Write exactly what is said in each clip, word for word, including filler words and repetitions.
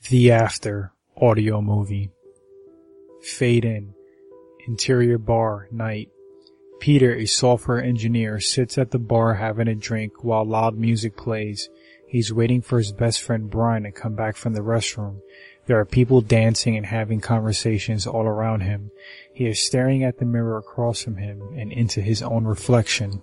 The After audio movie. Fade in. Interior bar, night. Peter, a software engineer, sits at the bar having a drink while loud music plays. He's waiting for his best friend Brian to come back from the restroom. There are people dancing and having conversations all around him. He is staring at the mirror across from him and into his own reflection.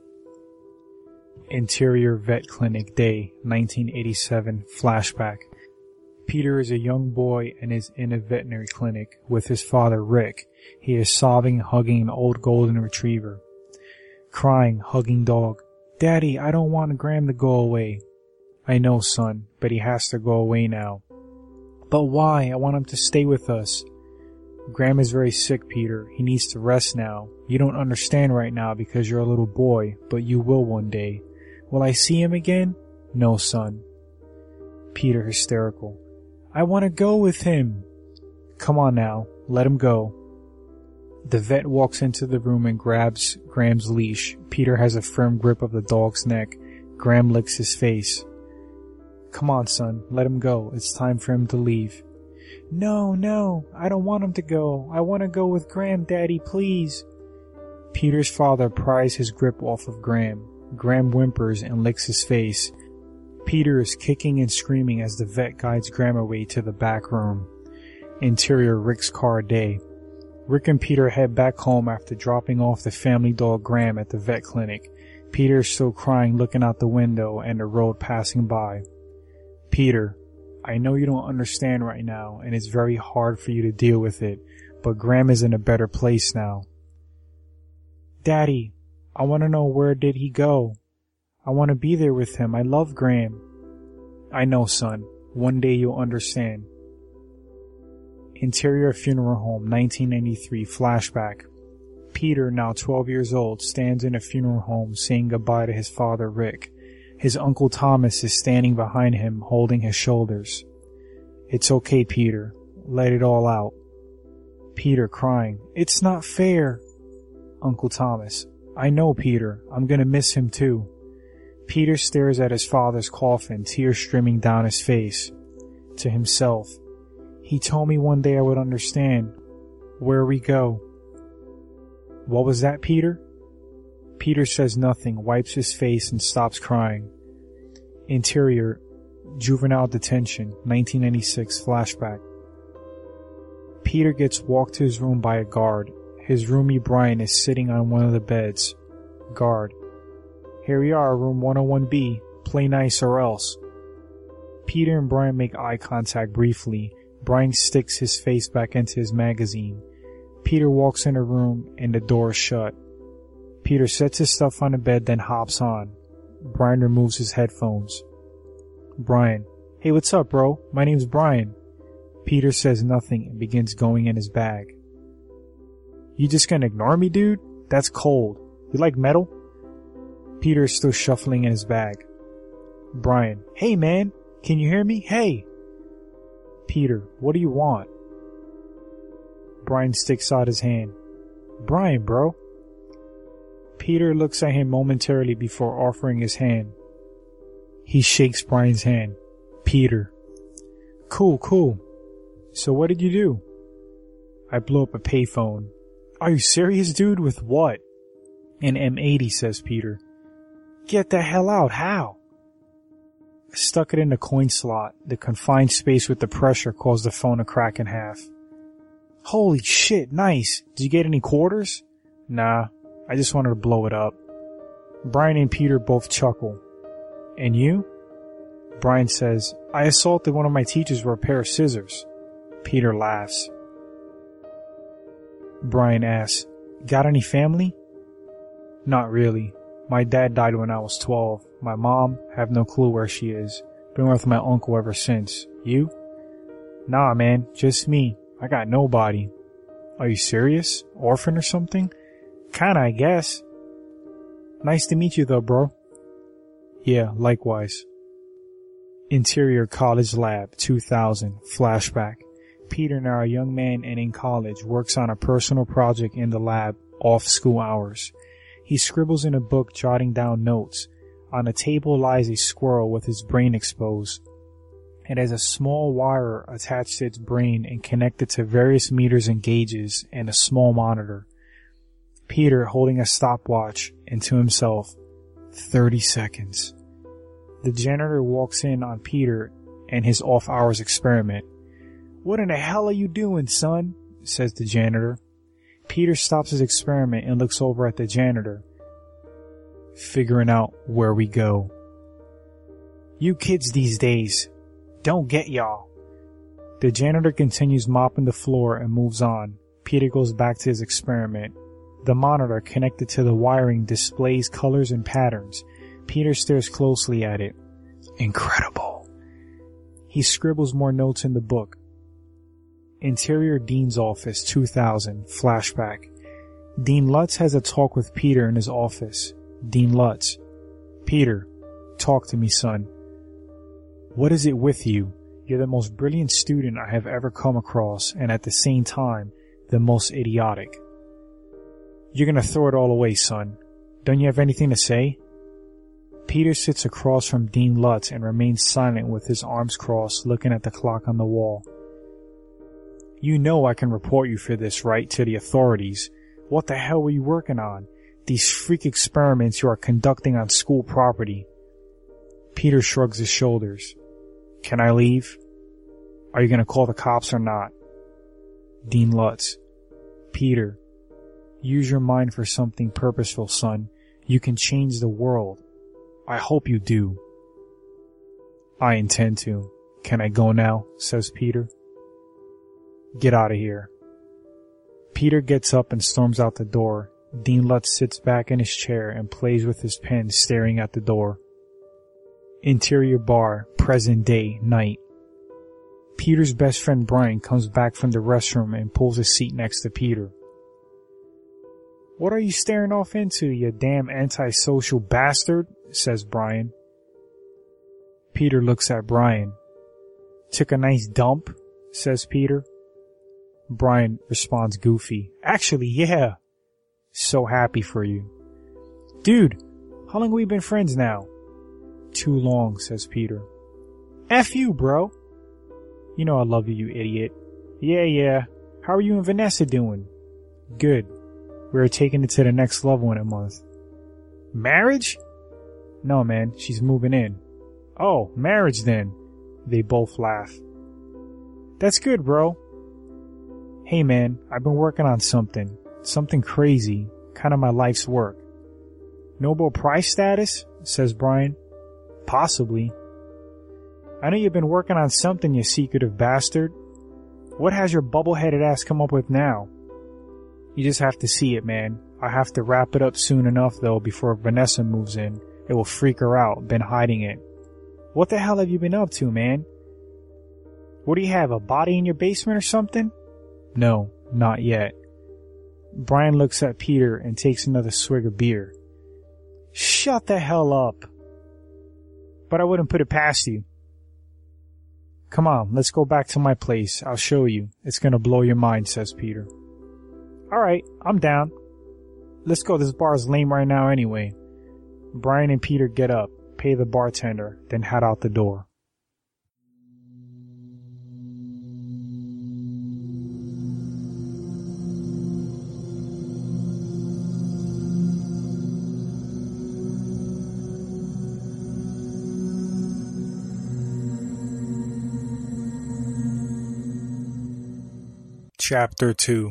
Interior vet clinic, day, nineteen eighty-seven, flashback. Peter is a young boy and is in a veterinary clinic with his father, Rick. He is sobbing and hugging an old golden retriever. Crying, hugging dog. Daddy, I don't want Graham to go away. I know, son, but he has to go away now. But why? I want him to stay with us. Graham is very sick, Peter. He needs to rest now. You don't understand right now because you're a little boy, but you will one day. Will I see him again? No, son. Peter, hysterical. I want to go with him. Come on now, let him go. The vet walks into the room and grabs Graham's leash. Peter has a firm grip of the dog's neck. Graham licks his face. Come on, son, let him go. It's time for him to leave. No, no, I don't want him to go. I want to go with Graham, Daddy, please. Peter's father pries his grip off of Graham. Graham whimpers and licks his face. Peter is kicking and screaming as the vet guides Graham away to the back room. Interior Rick's car, day. Rick and Peter head back home after dropping off the family dog Graham at the vet clinic. Peter is still crying, looking out the window and the road passing by. Peter, I know you don't understand right now and it's very hard for you to deal with it, but Graham is in a better place now. Daddy, I want to know where did he go? I want to be there with him. I love Graham. I know, son. One day you'll understand. Interior funeral home, nineteen ninety-three, flashback. Peter, now twelve years old, stands in a funeral home saying goodbye to his father, Rick. His uncle Thomas is standing behind him, holding his shoulders. It's okay, Peter. Let it all out. Peter, crying. It's not fair. Uncle Thomas. I know, Peter. I'm gonna miss him too. Peter stares at his father's coffin, tears streaming down his face. To himself. He told me one day I would understand. Where we go. What was that, Peter? Peter says nothing, wipes his face and stops crying. Interior, juvenile detention, nineteen ninety-six, flashback. Peter gets walked to his room by a guard. His roomie Brian is sitting on one of the beds. Guard. Here we are, room one oh one B. Play nice or else. Peter and Brian make eye contact briefly. Brian sticks his face back into his magazine. Peter walks in the room and the door is shut. Peter sets his stuff on the bed, then hops on. Brian removes his headphones. Brian. Hey, what's up, bro? My name's Brian. Peter says nothing and begins going in his bag. You just gonna ignore me, dude? That's cold. You like metal? Peter is still shuffling in his bag. Brian. Hey, man. Can you hear me? Hey. Peter. What do you want? Brian sticks out his hand. Brian, bro. Peter looks at him momentarily before offering his hand. He shakes Brian's hand. Peter. Cool, cool. So what did you do? I blew up a payphone. Are you serious, dude? With what? An M eighty, says Peter. Get the hell out. How? I stuck it in the coin slot. The confined space with the pressure caused the phone to crack in half. Holy shit, nice. Did you get any quarters? Nah, I just wanted to blow it up. Brian and Peter both chuckle. And you? Brian says, I assaulted one of my teachers with a pair of scissors. Peter laughs. Brian asks, got any family? Not really. My dad died when I was twelve. My mom, have no clue where she is. Been with my uncle ever since. You? Nah, man, just me. I got nobody. Are you serious? Orphan or something? Kinda, I guess. Nice to meet you though, bro. Yeah, likewise. Interior college lab, two thousand, flashback. Peter, now a young man and in college, works on a personal project in the lab off school hours. He scribbles in a book, jotting down notes. On a table lies a squirrel with his brain exposed. It has a small wire attached to its brain and connected to various meters and gauges and a small monitor. Peter, holding a stopwatch, and to himself, thirty seconds. The janitor walks in on Peter and his off-hours experiment. "What in the hell are you doing, son?" says the janitor. Peter stops his experiment and looks over at the janitor. "Figuring out where we go." "You kids these days don't get y'all." The janitor continues mopping the floor and moves on. Peter goes back to his experiment. The monitor connected to the wiring displays colors and patterns. Peter stares closely at it. Incredible. He scribbles more notes in the book. Interior Dean's Office, two thousand, flashback. Dean Lutz has a talk with Peter in his office. Dean Lutz. "Peter, talk to me, son. What is it with you? You're the most brilliant student I have ever come across, and at the same time, the most idiotic." "You're gonna throw it all away, son. Don't you have anything to say?" Peter sits across from Dean Lutz and remains silent with his arms crossed, looking at the clock on the wall. "You know I can report you for this, right, to the authorities. What the hell were you working on? These freak experiments you are conducting on school property." Peter shrugs his shoulders. "Can I leave? Are you gonna call the cops or not?" Dean Lutz. "Peter, use your mind for something purposeful, son. You can change the world. I hope you do." "I intend to. Can I go now?" says Peter. "Get out of here." Peter gets up and storms out the door. Dean Lutz sits back in his chair and plays with his pen, staring at the door. Interior bar, present day, night. Peter's best friend Brian comes back from the restroom and pulls a seat next to Peter. "What are you staring off into, you damn antisocial bastard?" says Brian. Peter looks at Brian. "Took a nice dump?" says Peter. Brian responds goofy. "Actually, yeah. So happy for you." "Dude, how long have we been friends now?" "Too long," says Peter. "F you, bro." "You know I love you, you idiot." "Yeah, yeah. How are you and Vanessa doing?" "Good. We're taking it to the next level in a month." "Marriage?" "No, man. She's moving in." "Oh, marriage then." They both laugh. "That's good, bro." "Hey, man, I've been working on something. Something crazy. Kind of my life's work." "Nobel Prize status?" says Brian. "Possibly." "I know you've been working on something, you secretive bastard. What has your bubble-headed ass come up with now?" "You just have to see it, man. I have to wrap it up soon enough, though, before Vanessa moves in. It will freak her out. Been hiding it." "What the hell have you been up to, man? What do you have, a body in your basement or something?" "No, not yet." Brian looks at Peter and takes another swig of beer. "Shut the hell up." "But I wouldn't put it past you." "Come on, let's go back to my place. I'll show you. It's gonna blow your mind," says Peter. "Alright, I'm down. Let's go, this bar is lame right now anyway." Brian and Peter get up, pay the bartender, then head out the door. Chapter two.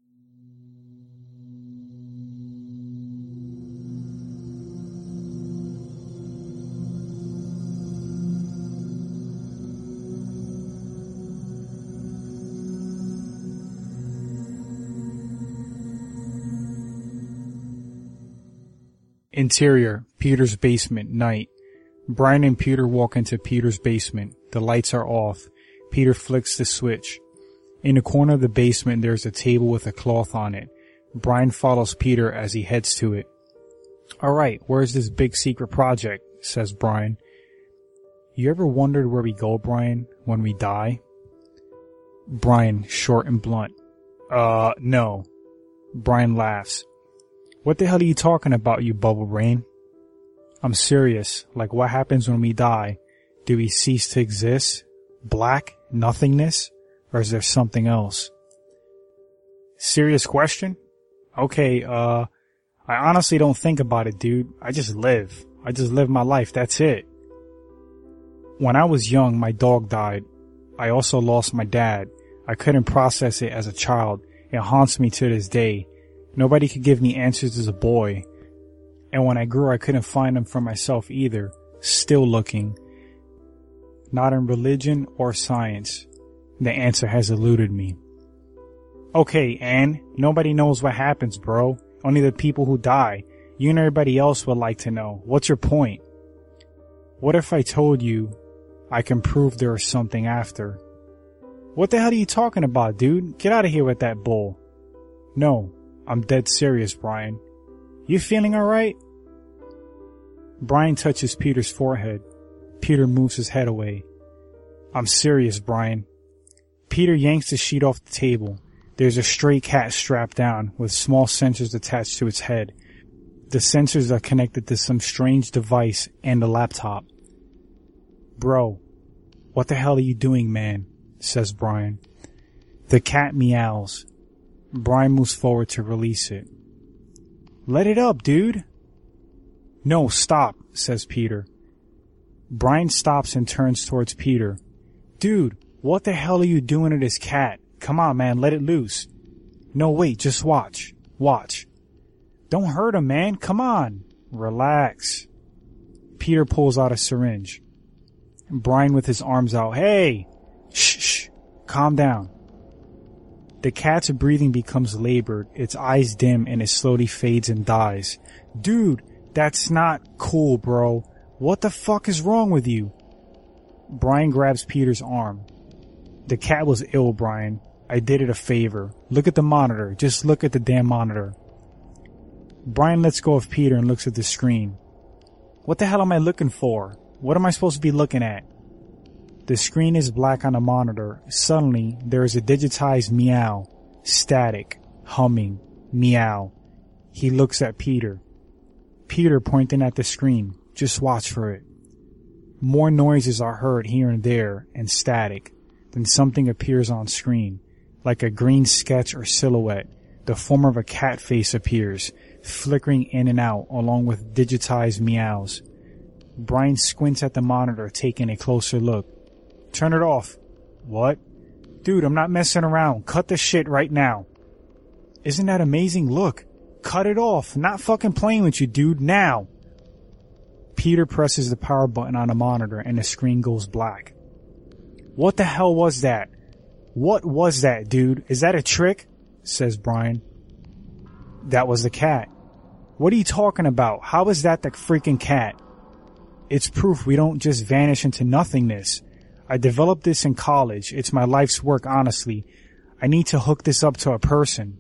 Interior, Peter's basement, night. Brian and Peter walk into Peter's basement. The lights are off. Peter flicks the switch. In the corner of the basement, there's a table with a cloth on it. Brian follows Peter as he heads to it. "Alright, where's this big secret project?" says Brian. "You ever wondered where we go, Brian, when we die?" Brian, short and blunt. Uh, no. Brian laughs. "What the hell are you talking about, you bubble brain?" "I'm serious. Like, what happens when we die? Do we cease to exist? Black? Nothingness? Or is there something else? Serious question? Okay, uh, I honestly don't think about it, dude. I just live. I just live my life. That's it. When I was young, my dog died. I also lost my dad. I couldn't process it as a child. It haunts me to this day. Nobody could give me answers as a boy. And when I grew, I couldn't find them for myself either. Still looking. Not in religion or science. The answer has eluded me. Okay, Anne, nobody knows what happens, bro. Only the people who die. You and everybody else would like to know. What's your point? What if I told you I can prove there is something after? What the hell are you talking about, dude? Get out of here with that bull. No, I'm dead serious, Brian. You feeling alright? Brian touches Peter's forehead. Peter moves his head away. I'm serious, Brian. Peter yanks the sheet off the table. There's a stray cat strapped down with small sensors attached to its head. The sensors are connected to some strange device and a laptop. Bro, what the hell are you doing, man? Says Brian. The cat meows. Brian moves forward to release it. Let it up, dude. No, stop, says Peter. Brian stops and turns towards Peter. Dude, what the hell are you doing to this cat? Come on, man, let it loose. No, wait, just watch. Watch. Don't hurt him, man. Come on. Relax. Peter pulls out a syringe. Brian with his arms out. Hey! Shh, shh. Calm down. The cat's breathing becomes labored. Its eyes dim and it slowly fades and dies. Dude, that's not cool, bro. What the fuck is wrong with you? Brian grabs Peter's arm. The cat was ill, Brian. I did it a favor. Look at the monitor. Just look at the damn monitor. Brian lets go of Peter and looks at the screen. What the hell am I looking for? What am I supposed to be looking at? The screen is black on the monitor. Suddenly, there is a digitized meow. Static. Humming. Meow. He looks at Peter. Peter pointing at the screen. Just watch for it. More noises are heard here and there, and static. Then something appears on screen. Like a green sketch or silhouette. The form of a cat face appears, flickering in and out along with digitized meows. Brian squints at the monitor, taking a closer look. Turn it off. What? Dude, I'm not messing around. Cut the shit right now. Isn't that amazing? Look. Cut it off. Not fucking playing with you, dude. Now. Peter presses the power button on the monitor and the screen goes black. What the hell was that? What was that, dude? Is that a trick? Says Brian. That was the cat. What are you talking about? How is that the freaking cat? It's proof we don't just vanish into nothingness. I developed this in college. It's my life's work, honestly. I need to hook this up to a person.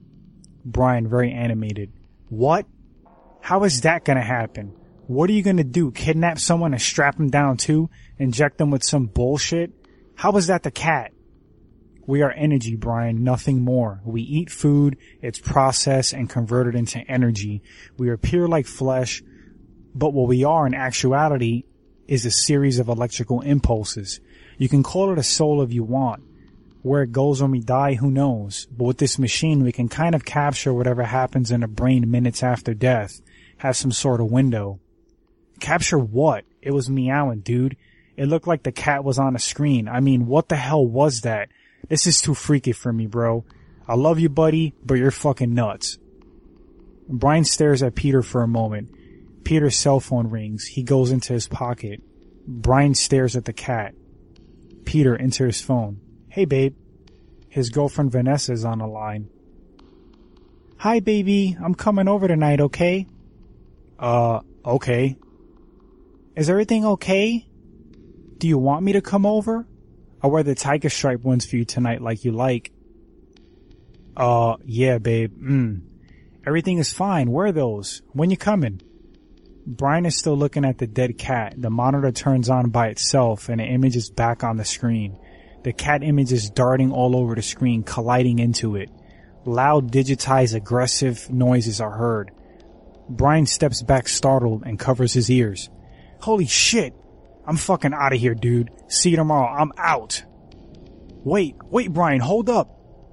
Brian, very animated. What? How is that gonna happen? What are you gonna do? Kidnap someone and strap them down too? Inject them with some bullshit? How is that the cat? We are energy, Brian, nothing more. We eat food, it's processed and converted into energy. We appear like flesh, but what we are in actuality is a series of electrical impulses. You can call it a soul if you want. Where it goes when we die, who knows? But with this machine, we can kind of capture whatever happens in the brain minutes after death. Have some sort of window. Capture what? It was meowing, dude. It looked like the cat was on a screen. I mean, what the hell was that? This is too freaky for me, bro. I love you, buddy, but you're fucking nuts. Brian stares at Peter for a moment. Peter's cell phone rings. He goes into his pocket. Brian stares at the cat. Peter enters his phone. Hey, babe. His girlfriend Vanessa is on the line. Hi, baby. I'm coming over tonight, okay? Uh, okay. Is everything okay? Do you want me to come over? I'll wear the tiger stripe ones for you tonight like you like. Uh, yeah, babe. Mm. Everything is fine. Wear those. When you coming? Brian is still looking at the dead cat. The monitor turns on by itself and the image is back on the screen. The cat image is darting all over the screen, colliding into it. Loud, digitized, aggressive noises are heard. Brian steps back startled and covers his ears. Holy shit! I'm fucking out of here, dude. See you tomorrow. I'm out. Wait, wait, Brian, hold up.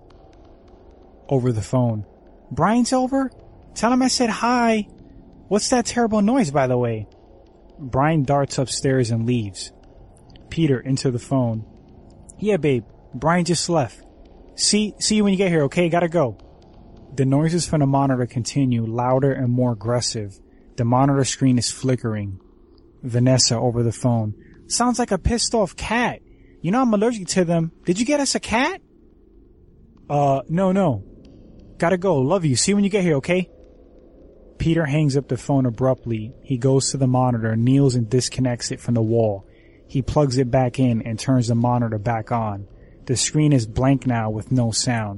Over the phone. Brian's over? Tell him I said hi. What's that terrible noise, by the way? Brian darts upstairs and leaves. Peter into the phone. Yeah, babe. Brian just left. See, see you when you get here, okay? Gotta go. The noises from the monitor continue, louder and more aggressive. The monitor screen is flickering. Vanessa over the phone. Sounds like a pissed off cat. You know I'm allergic to them. Did you get us a cat? Uh, no, no. Gotta go. Love you. See you when you get here, okay? Peter hangs up the phone abruptly. He goes to the monitor, kneels and disconnects it from the wall. He plugs it back in and turns the monitor back on. The screen is blank now with no sound.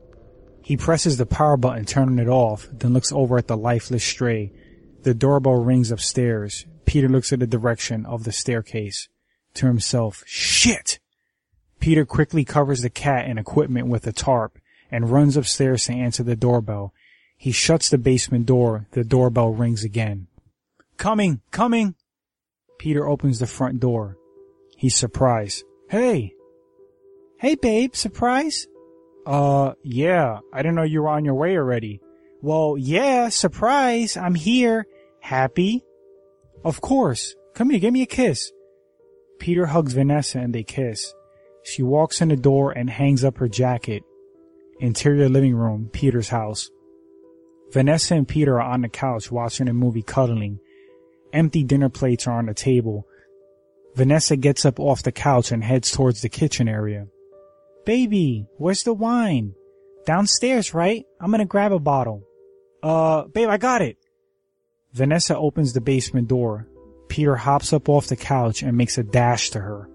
He presses the power button, turning it off, then looks over at the lifeless stray. The doorbell rings upstairs. Peter looks at the direction of the staircase. To himself, shit! Peter quickly covers the cat and equipment with a tarp and runs upstairs to answer the doorbell. He shuts the basement door. The doorbell rings again. Coming! Coming! Peter opens the front door. He's surprised. Hey! Hey, babe, surprise? Uh, yeah, I didn't know you were on your way already. Well, yeah, surprise, I'm here. Happy? Of course. Come here, give me a kiss. Peter hugs Vanessa and they kiss. She walks in the door and hangs up her jacket. Interior living room, Peter's house. Vanessa and Peter are on the couch watching a movie, cuddling. Empty dinner plates are on the table. Vanessa gets up off the couch and heads towards the kitchen area. Baby, where's the wine? Downstairs, right? I'm gonna grab a bottle. Uh, babe, I got it. Vanessa opens the basement door. Peter hops up off the couch and makes a dash to her.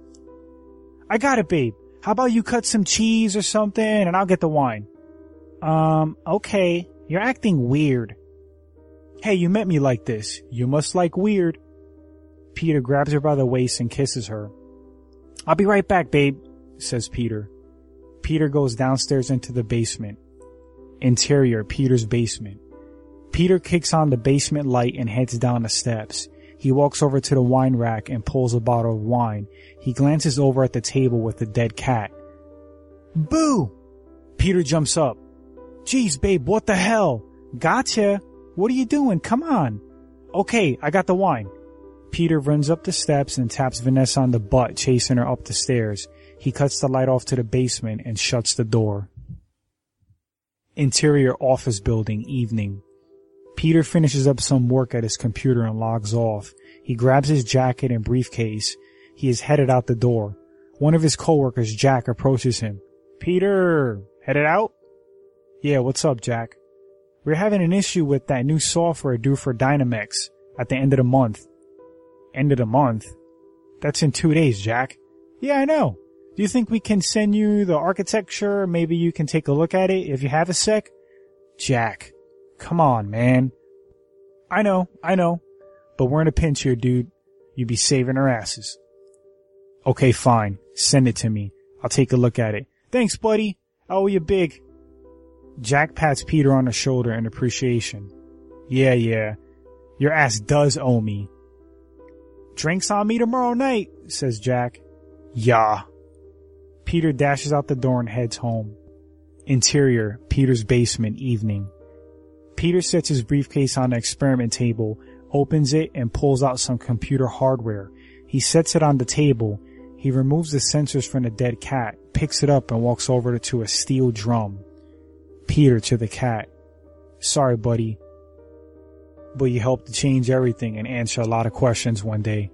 I got it, babe. How about you cut some cheese or something and I'll get the wine? Um, okay. You're acting weird. Hey, you met me like this. You must like weird. Peter grabs her by the waist and kisses her. I'll be right back, babe, says Peter. Peter goes downstairs into the basement. Interior, Peter's basement. Peter kicks on the basement light and heads down the steps. He walks over to the wine rack and pulls a bottle of wine. He glances over at the table with the dead cat. Boo! Peter jumps up. Jeez, babe, what the hell? Gotcha! What are you doing? Come on! Okay, I got the wine. Peter runs up the steps and taps Vanessa on the butt, chasing her up the stairs. He cuts the light off to the basement and shuts the door. Interior office building, evening. Peter finishes up some work at his computer and logs off. He grabs his jacket and briefcase. He is headed out the door. One of his coworkers, Jack, approaches him. Peter, headed out? Yeah, what's up, Jack? We're having an issue with that new software due for Dynamex at the end of the month. End of the month? That's in two days, Jack. Yeah, I know. Do you think we can send you the architecture? Maybe you can take a look at it if you have a sec? Jack, come on, man. I know, I know. But we're in a pinch here, dude. You'd be saving our asses. Okay, fine. Send it to me. I'll take a look at it. Thanks, buddy. I owe you big. Jack pats Peter on the shoulder in appreciation. Yeah, yeah. Your ass does owe me. Drinks on me tomorrow night, says Jack. Yeah. Peter dashes out the door and heads home. Interior, Peter's basement, evening. Peter sets his briefcase on the experiment table, opens it, and pulls out some computer hardware. He sets it on the table. He removes the sensors from the dead cat, picks it up, and walks over to a steel drum. Peter to the cat. Sorry, buddy, but you helped to change everything and answer a lot of questions one day.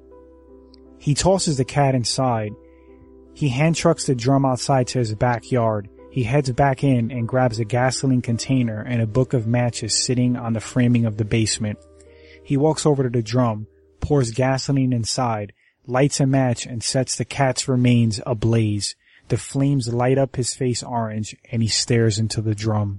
He tosses the cat inside. He hand trucks the drum outside to his backyard. He heads back in and grabs a gasoline container and a book of matches sitting on the framing of the basement. He walks over to the drum, pours gasoline inside, lights a match, and sets the cat's remains ablaze. The flames light up his face orange, and he stares into the drum.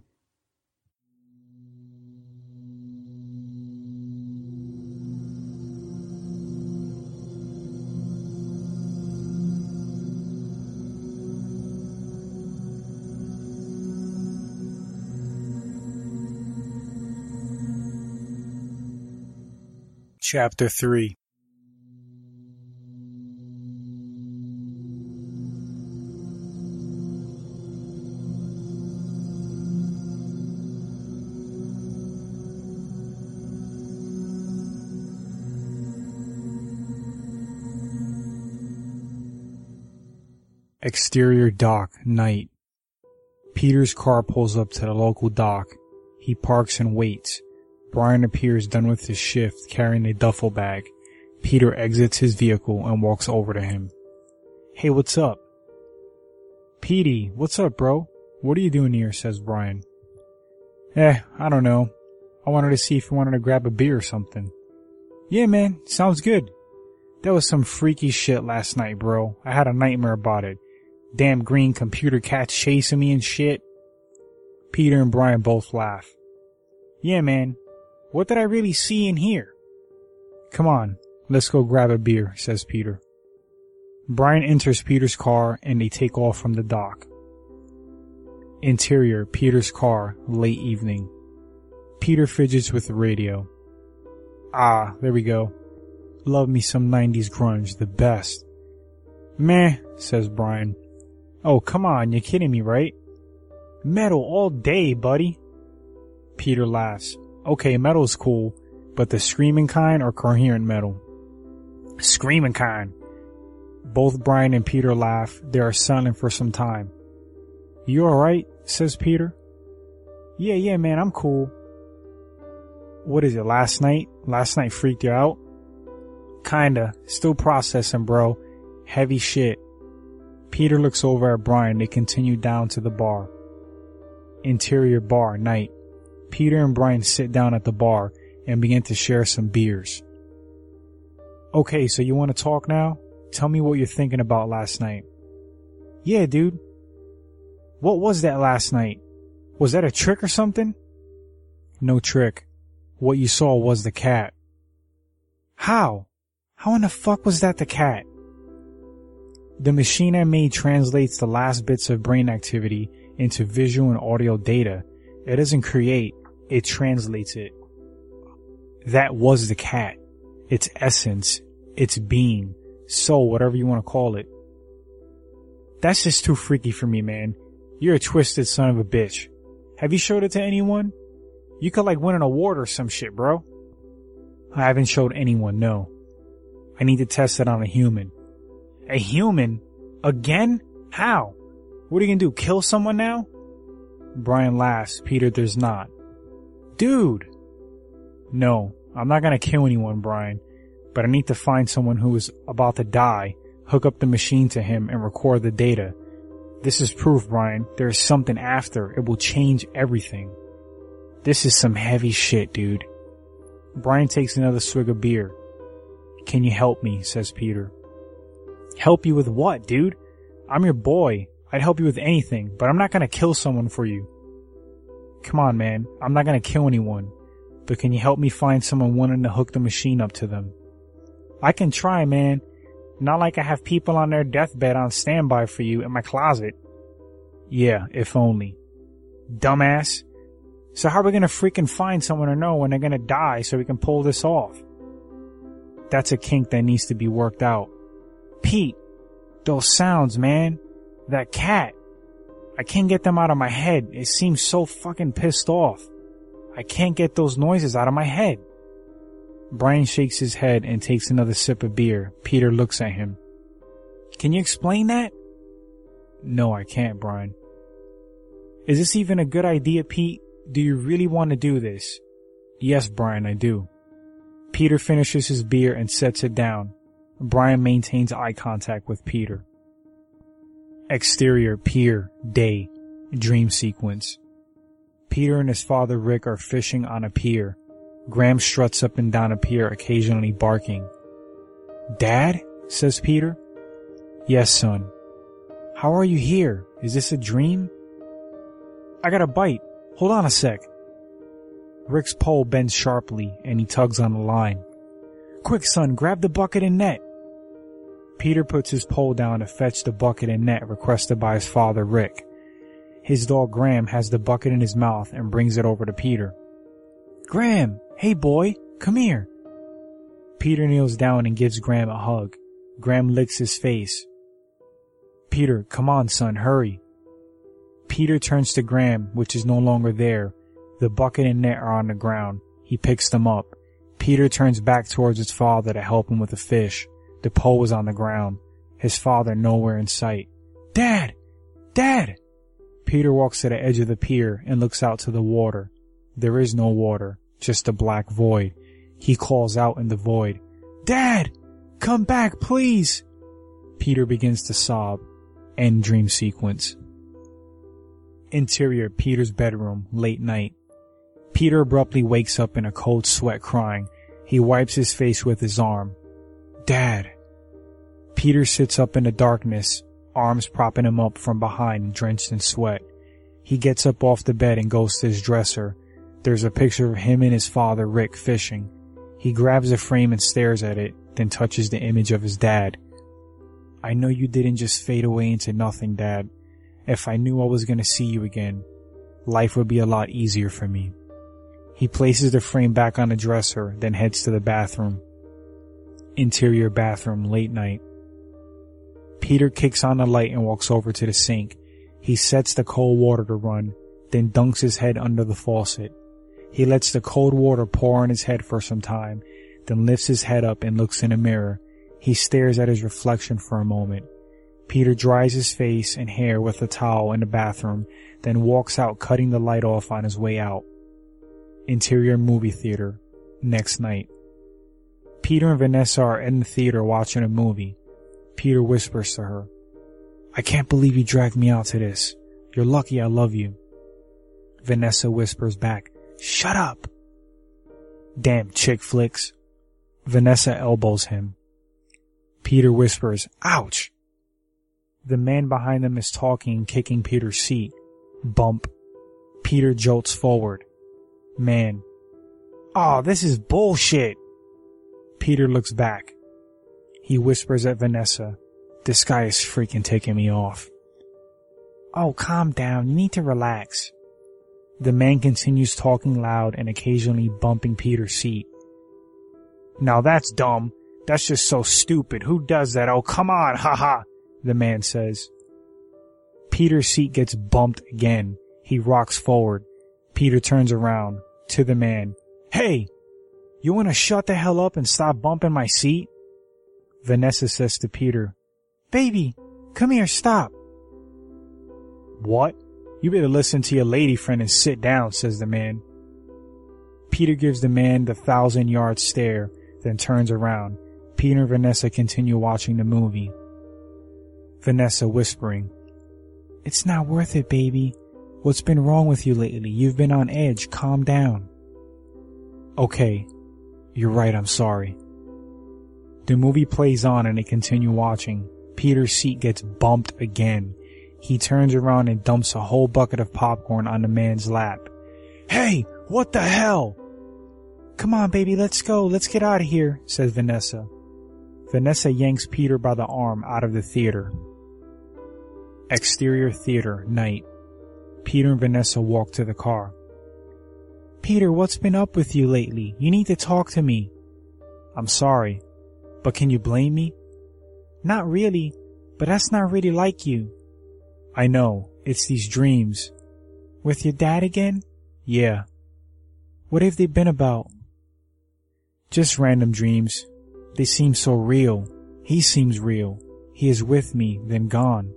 Chapter three. Exterior dock, night. Peter's car pulls up to the local dock. He parks and waits. Brian appears done with his shift, carrying a duffel bag. Peter exits his vehicle and walks over to him. Hey, what's up? Petey, what's up, bro? What are you doing here? Says Brian. Eh, I don't know. I wanted to see if you wanted to grab a beer or something. Yeah, man, sounds good. That was some freaky shit last night, bro. I had a nightmare about it. Damn green computer cats chasing me and shit. Peter and Brian both laugh. Yeah, man. What did I really see and hear? Come on, let's go grab a beer, says Peter. Brian enters Peter's car and they take off from the dock. Interior, Peter's car, late evening. Peter fidgets with the radio. Ah, there we go. Love me some nineties grunge, the best. Meh, says Brian. Oh, come on, you're kidding me, right? Metal all day, buddy. Peter laughs. Okay, metal's cool, but the screaming kind or coherent metal? Screaming kind. Both Brian and Peter laugh. They are silent for some time. You alright? Says Peter. Yeah, yeah, man, I'm cool. What is it, last night? Last night freaked you out? Kinda. Still processing, bro. Heavy shit. Peter looks over at Brian. They continue down to the bar. Interior bar, night. Peter and Brian sit down at the bar and begin to share some beers. Okay, so you want to talk now? Tell me what you're thinking about last night. Yeah, dude. What was that last night? Was that a trick or something? No trick. What you saw was the cat. How? How in the fuck was that the cat? The machine I made translates the last bits of brain activity into visual and audio data. It doesn't create, it translates it. That was the cat. Its essence, its being, soul, whatever you want to call it. That's just too freaky for me, man. You're a twisted son of a bitch. Have you showed it to anyone? You could like win an award or some shit, bro. I haven't showed anyone, no. I need to test it on a human. A human? Again? How? What are you gonna do, kill someone now? Brian laughs. Peter does not. Dude! No, I'm not gonna kill anyone, Brian. But I need to find someone who is about to die, hook up the machine to him, and record the data. This is proof, Brian. There is something after. It will change everything. This is some heavy shit, dude. Brian takes another swig of beer. Can you help me? Says Peter. Help you with what, dude? I'm your boy. I'd help you with anything, but I'm not gonna kill someone for you. Come on, man. I'm not gonna kill anyone. But can you help me find someone wanting to hook the machine up to them? I can try, man. Not like I have people on their deathbed on standby for you in my closet. Yeah, if only. Dumbass. So how are we gonna freaking find someone or know when they're gonna die so we can pull this off? That's a kink that needs to be worked out. Pete, those sounds, man. That cat. I can't get them out of my head. It seems so fucking pissed off. I can't get those noises out of my head. Brian shakes his head and takes another sip of beer. Peter looks at him. Can you explain that? No, I can't, Brian. Is this even a good idea, Pete? Do you really want to do this? Yes, Brian, I do. Peter finishes his beer and sets it down. Brian maintains eye contact with Peter. Exterior, pier, day, dream sequence. Peter and his father Rick are fishing on a pier. Graham struts up and down a pier, occasionally barking. Dad? Says Peter. Yes, son. How are you here? Is this a dream? I got a bite. Hold on a sec. Rick's pole bends sharply and he tugs on the line. Quick, son, grab the bucket and net. Peter puts his pole down to fetch the bucket and net requested by his father Rick. His dog Graham has the bucket in his mouth and brings it over to Peter. Graham, hey boy, come here. Peter kneels down and gives Graham a hug. Graham licks his face. Peter, come on son, hurry. Peter turns to Graham, which is no longer there. The bucket and net are on the ground. He picks them up. Peter turns back towards his father to help him with the fish. The pole is on the ground. His father nowhere in sight. Dad! Dad! Peter walks to the edge of the pier and looks out to the water. There is no water, just a black void. He calls out in the void, Dad! Come back, please! Peter begins to sob. End dream sequence. Interior, Peter's bedroom, late night. Peter abruptly wakes up in a cold sweat crying. He wipes his face with his arm. Dad. Peter sits up in the darkness, arms propping him up from behind, drenched in sweat. He gets up off the bed and goes to his dresser. There's a picture of him and his father, Rick, fishing. He grabs a frame and stares at it, then touches the image of his dad. I know you didn't just fade away into nothing, Dad. If I knew I was going to see you again, life would be a lot easier for me. He places the frame back on the dresser, then heads to the bathroom. Interior bathroom, late night. Peter kicks on the light and walks over to the sink. He sets the cold water to run, then dunks his head under the faucet. He lets the cold water pour on his head for some time, then lifts his head up and looks in a mirror. He stares at his reflection for a moment. Peter dries his face and hair with a towel in the bathroom, then walks out, cutting the light off on his way out. Interior movie theater, next night. Peter and Vanessa are in the theater watching a movie. Peter whispers to her, I can't believe you dragged me out to this. You're lucky I love you. Vanessa whispers back, Shut up. Damn chick flicks. Vanessa elbows him. Peter whispers, Ouch. The man behind them is talking and kicking Peter's seat. Bump. Peter jolts forward. Man. Aw, oh, this is bullshit. Peter looks back. He whispers at Vanessa, This guy is freaking taking me off. Oh, calm down. You need to relax. The man continues talking loud and occasionally bumping Peter's seat. Now that's dumb. That's just so stupid. Who does that? Oh, come on, haha, the man says. Peter's seat gets bumped again. He rocks forward. Peter turns around to the man. Hey, you want to shut the hell up and stop bumping my seat? Vanessa says to Peter, Baby, come here, stop. What? You better listen to your lady friend and sit down, says the man. Peter gives the man the thousand yard stare, then turns around. Peter and Vanessa continue watching the movie. Vanessa whispering, It's not worth it, baby. What's been wrong with you lately? You've been on edge. Calm down. Okay. You're right, I'm sorry. The movie plays on and they continue watching. Peter's seat gets bumped again. He turns around and dumps a whole bucket of popcorn on the man's lap. Hey, what the hell? Come on, baby, let's go. Let's get out of here, says Vanessa. Vanessa yanks Peter by the arm out of the theater. Exterior theater, night. Peter and Vanessa walk to the car. Peter, what's been up with you lately? You need to talk to me. I'm sorry, but can you blame me? Not really, but that's not really like you. I know, it's these dreams. With your dad again? Yeah. What have they been about? Just random dreams. They seem so real. He seems real. He is with me, then gone.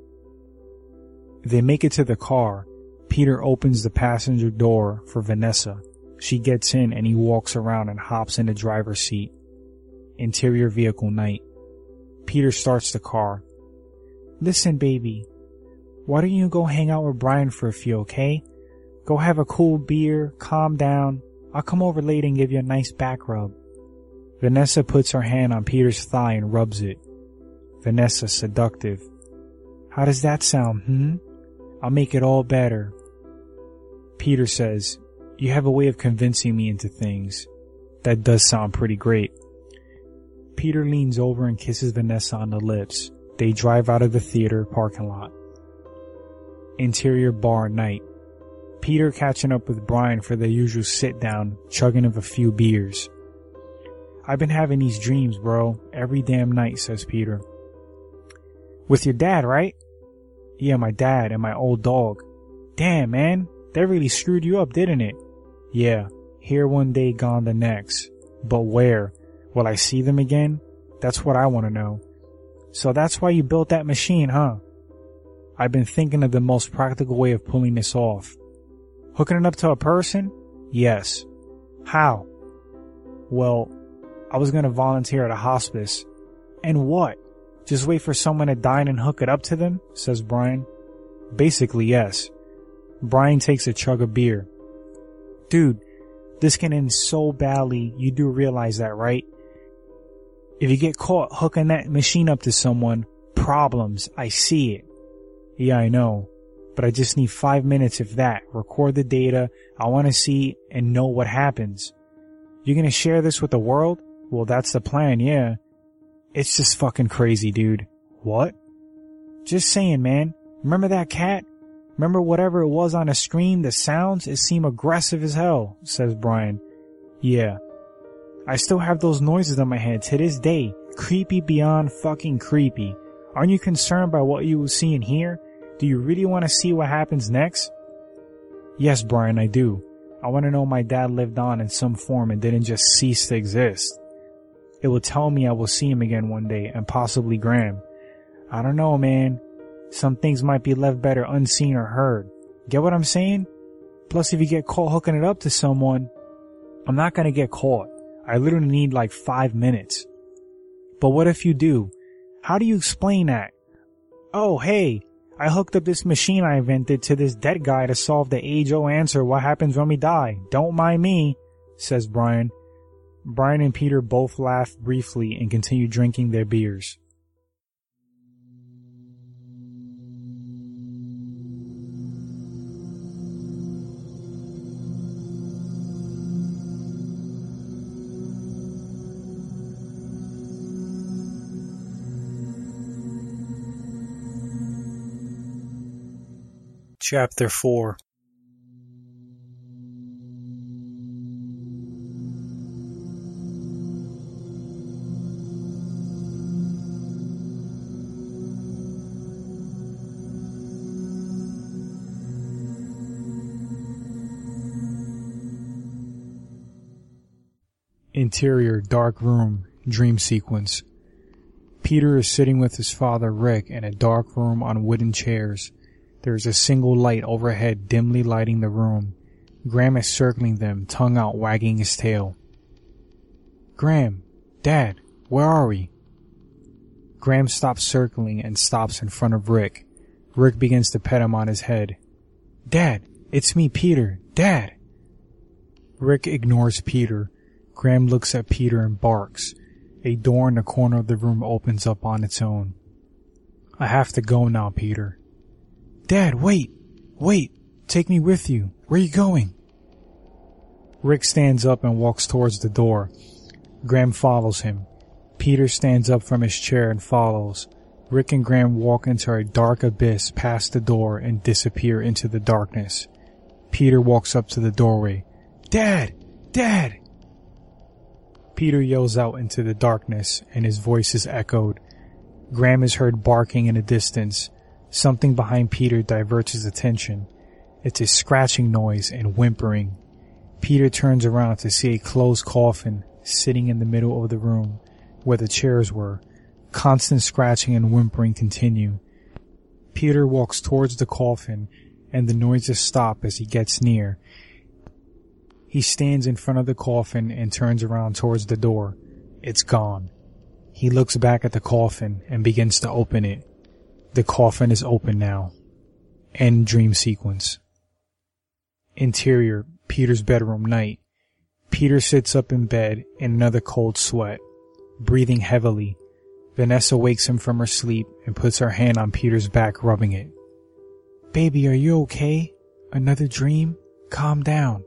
They make it to the car. Peter opens the passenger door for Vanessa. She gets in and he walks around and hops in the driver's seat. Interior vehicle, night. Peter starts the car. Listen, baby. Why don't you go hang out with Brian for a few, okay? Go have a cool beer, calm down. I'll come over later and give you a nice back rub. Vanessa puts her hand on Peter's thigh and rubs it. Vanessa, seductive. How does that sound, hmm? I'll make it all better. Peter says, You have a way of convincing me into things. That does sound pretty great. Peter leans over and kisses Vanessa on the lips. They drive out of the theater parking lot. Interior bar, night. Peter catching up with Brian for their usual sit down, chugging of a few beers. I've been having these dreams, bro, every damn night, says Peter. With your dad, right? Yeah, my dad and my old dog. Damn, man, that really screwed you up, didn't it? Yeah, here one day, gone the next. But where? Will I see them again? That's what I want to know. So that's why you built that machine, huh? I've been thinking of the most practical way of pulling this off. Hooking it up to a person? Yes. How? Well, I was gonna volunteer at a hospice. And what? Just wait for someone to die and hook it up to them? Says Brian. Basically, yes. Brian takes a chug of beer. Dude, this can end so badly, you do realize that, right? If you get caught hooking that machine up to someone, problems, I see it. Yeah, I know. But I just need five minutes if that. Record the data. I want to see and know what happens. You're gonna share this with the world? Well, that's the plan, yeah. It's just fucking crazy, dude. What? Just saying, man. Remember that cat? Remember whatever it was on the screen, the sounds? It seemed aggressive as hell, says Brian. Yeah. I still have those noises in my head to this day. Creepy beyond fucking creepy. Aren't you concerned by what you will see and hear? Do you really want to see what happens next? Yes, Brian, I do. I want to know my dad lived on in some form and didn't just cease to exist. It will tell me I will see him again one day, and possibly Graham. I don't know, man. Some things might be left better unseen or heard. Get what I'm saying? Plus, if you get caught hooking it up to someone, I'm not gonna get caught. I literally need like five minutes. But what if you do? How do you explain that? Oh, hey, I hooked up this machine I invented to this dead guy to solve the age-old answer, what happens when we die? Don't mind me, says Brian. Brian and Peter both laugh briefly and continue drinking their beers. Chapter four. Interior, dark room, dream sequence. Peter is sitting with his father Rick in a dark room on wooden chairs. There is a single light overhead dimly lighting the room. Graham is circling them, tongue out, wagging his tail. Graham, Dad, where are we? Graham stops circling and stops in front of Rick. Rick begins to pet him on his head. Dad, it's me, Peter. Dad! Rick ignores Peter. Graham looks at Peter and barks. A door in the corner of the room opens up on its own. I have to go now, Peter. Dad, wait! Wait! Take me with you. Where are you going? Rick stands up and walks towards the door. Graham follows him. Peter stands up from his chair and follows. Rick and Graham walk into a dark abyss past the door and disappear into the darkness. Peter walks up to the doorway. Dad! Dad! Peter yells out into the darkness and his voice is echoed. Graham is heard barking in the distance. Something behind Peter diverts his attention. It's a scratching noise and whimpering. Peter turns around to see a closed coffin sitting in the middle of the room where the chairs were. Constant scratching and whimpering continue. Peter walks towards the coffin and the noises stop as he gets near. He stands in front of the coffin and turns around towards the door. It's gone. He looks back at the coffin and begins to open it. The coffin is open now. End dream sequence. Interior, Peter's bedroom, night. Peter sits up in bed in another cold sweat, breathing heavily. Vanessa wakes him from her sleep and puts her hand on Peter's back, rubbing it. Baby, are you okay? Another dream? Calm down.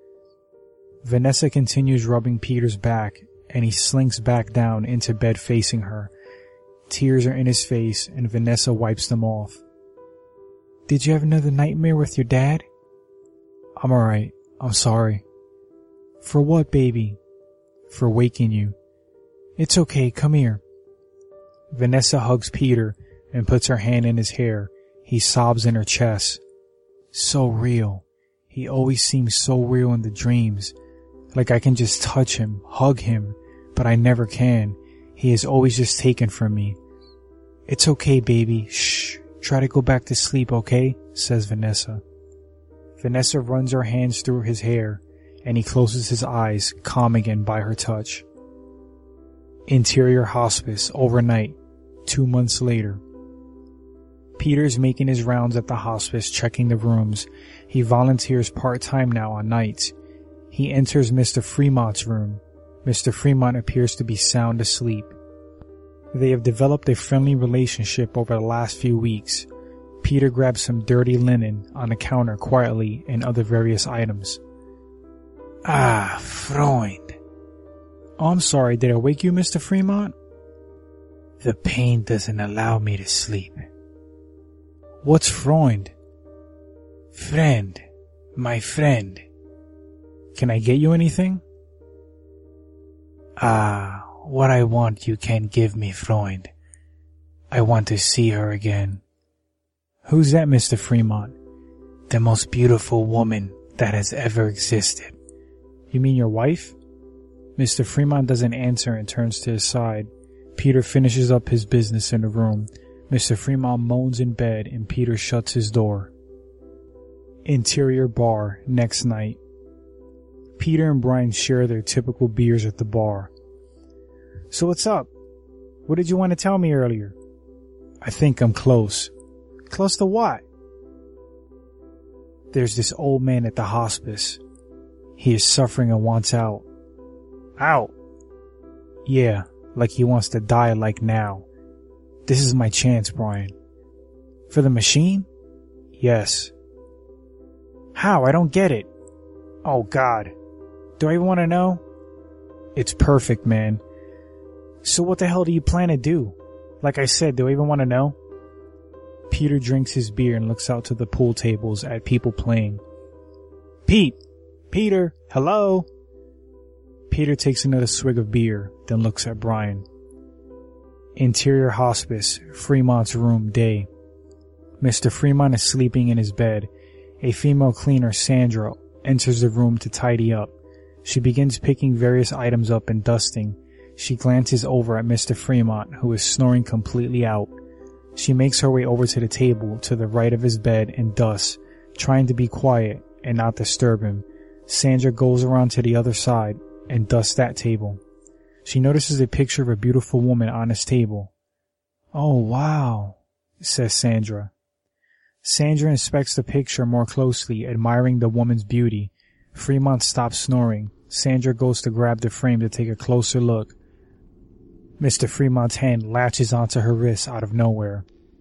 Vanessa continues rubbing Peter's back, and he slinks back down into bed facing her. Tears are in his face, and Vanessa wipes them off. Did you have another nightmare with your dad? I'm alright. I'm sorry. For what, baby? For waking you. It's okay. Come here. Vanessa hugs Peter and puts her hand in his hair. He sobs in her chest. So real. He always seems so real in the dreams. Like I can just touch him, hug him, but I never can. He is always just taken from me. It's okay, baby. Shh, Try to go back to sleep, okay? Says Vanessa. Vanessa runs her hands through his hair, and he closes his eyes, calm again by her touch. Interior hospice, overnight, two months later. Peter's making his rounds at the hospice, checking the rooms. He volunteers part-time now on nights. He enters Mister Fremont's room. Mister Fremont appears to be sound asleep. They have developed a friendly relationship over the last few weeks. Peter grabs some dirty linen on the counter quietly and other various items. Ah, Freund. Oh, I'm sorry, did I wake you, Mister Fremont? The pain doesn't allow me to sleep. What's Freund? Friend. My friend. Can I get you anything? Ah, what I want you can't give me, Freund. I want to see her again. Who's that, Mister Fremont? The most beautiful woman that has ever existed. You mean your wife? Mister Fremont doesn't answer and turns to his side. Peter finishes up his business in the room. Mister Fremont moans in bed and Peter shuts his door. Interior bar, next night. Peter and Brian share their typical beers at the bar. So what's up? What did you want to tell me earlier? I think I'm close. Close to what? There's this old man at the hospice. He is suffering and wants out. Out? Yeah, like he wants to die like now. This is my chance, Brian. For the machine? Yes. How? I don't get it. Oh God. Do I even want to know? It's perfect, man. So what the hell do you plan to do? Like I said, do I even want to know? Peter drinks his beer and looks out to the pool tables at people playing. Pete! Peter! Hello! Peter takes another swig of beer, then looks at Brian. Interior hospice, Fremont's room, day. Mister Fremont is sleeping in his bed. A female cleaner, Sandra, enters the room to tidy up. She begins picking various items up and dusting. She glances over at Mister Fremont, who is snoring completely out. She makes her way over to the table to the right of his bed and dusts, trying to be quiet and not disturb him. Sandra goes around to the other side and dusts that table. She notices a picture of a beautiful woman on his table. Oh, wow, says Sandra. Sandra inspects the picture more closely, admiring the woman's beauty. Fremont stops snoring. Sandra goes to grab the frame to take a closer look. Mister Fremont's hand latches onto her wrist out of nowhere.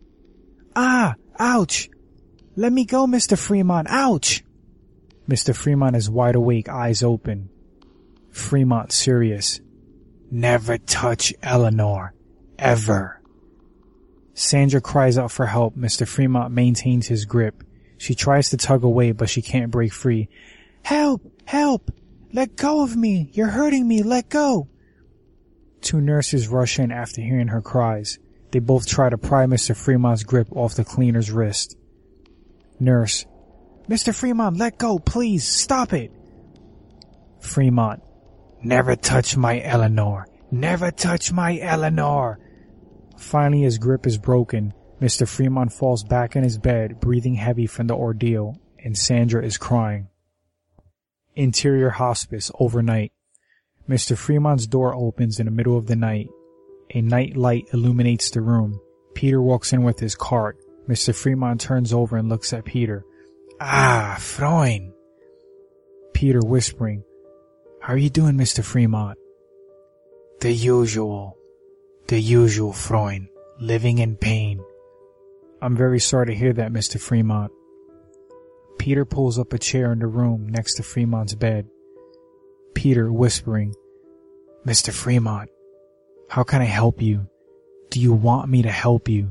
Ah! Ouch! Let me go, Mister Fremont! Ouch! Mister Fremont is wide awake, eyes open. Fremont serious. Never touch Eleanor. Ever. Sandra cries out for help. Mister Fremont maintains his grip. She tries to tug away, but she can't break free. Help! Help! Let go of me! You're hurting me! Let go! Two nurses rush in after hearing her cries. They both try to pry Mister Fremont's grip off the cleaner's wrist. Nurse. Mister Fremont, let go, please, stop it! Fremont. Never touch my Eleanor. Never touch my Eleanor. Finally, his grip is broken. Mister Fremont falls back in his bed, breathing heavy from the ordeal, and Sandra is crying. Interior hospice, overnight. Mister Fremont's door opens in the middle of the night. A night light illuminates the room. Peter walks in with his cart. Mister Fremont turns over and looks at Peter. Ah, Freund. Peter whispering. How are you doing, Mister Fremont? The usual. The usual, Freund. Living in pain. I'm very sorry to hear that, Mister Fremont. Peter pulls up a chair in the room next to Fremont's bed. Peter whispering, Mister Fremont, how can I help you? Do you want me to help you?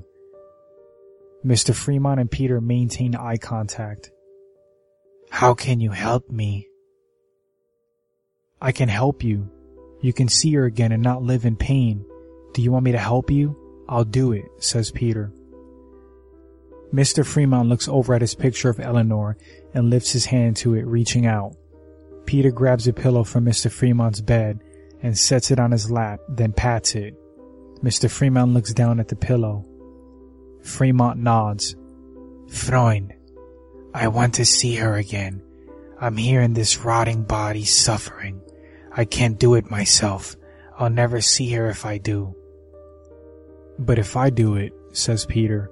Mister Fremont and Peter maintain eye contact. How can you help me? I can help you. You can see her again and not live in pain. Do you want me to help you? I'll do it, says Peter. Mister Fremont looks over at his picture of Eleanor and lifts his hand to it, reaching out. Peter grabs a pillow from Mister Fremont's bed and sets it on his lap, then pats it. Mister Fremont looks down at the pillow. Fremont nods. Freund, I want to see her again. I'm here in this rotting body suffering. I can't do it myself. I'll never see her if I do. But if I do it, says Peter.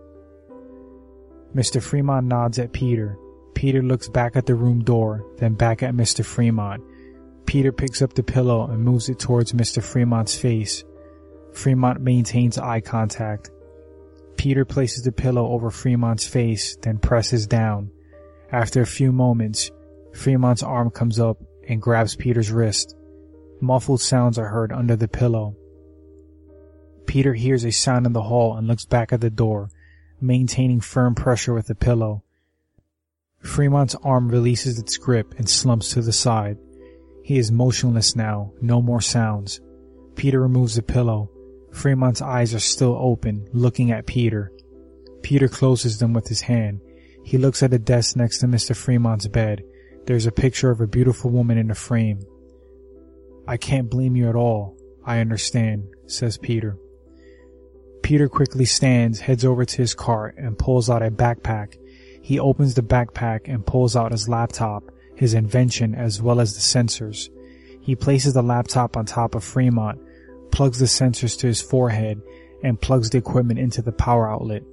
Mister Fremont nods at Peter. Peter looks back at the room door, then back at Mister Fremont. Peter picks up the pillow and moves it towards Mister Fremont's face. Fremont maintains eye contact. Peter places the pillow over Fremont's face, then presses down. After a few moments, Fremont's arm comes up and grabs Peter's wrist. Muffled sounds are heard under the pillow. Peter hears a sound in the hall and looks back at the door, maintaining firm pressure with the pillow. Fremont's arm releases its grip and slumps to the side. He is motionless now, no more sounds. Peter removes the pillow. Fremont's eyes are still open, looking at Peter. Peter closes them with his hand. He looks at the desk next to Mister Fremont's bed. There's a picture of a beautiful woman in a frame. I can't blame you at all. I understand, says Peter. Peter quickly stands, heads over to his cart, and pulls out a backpack. He opens the backpack and pulls out his laptop, his invention, as well as the sensors. He places the laptop on top of Fremont, plugs the sensors to his forehead, and plugs the equipment into the power outlet.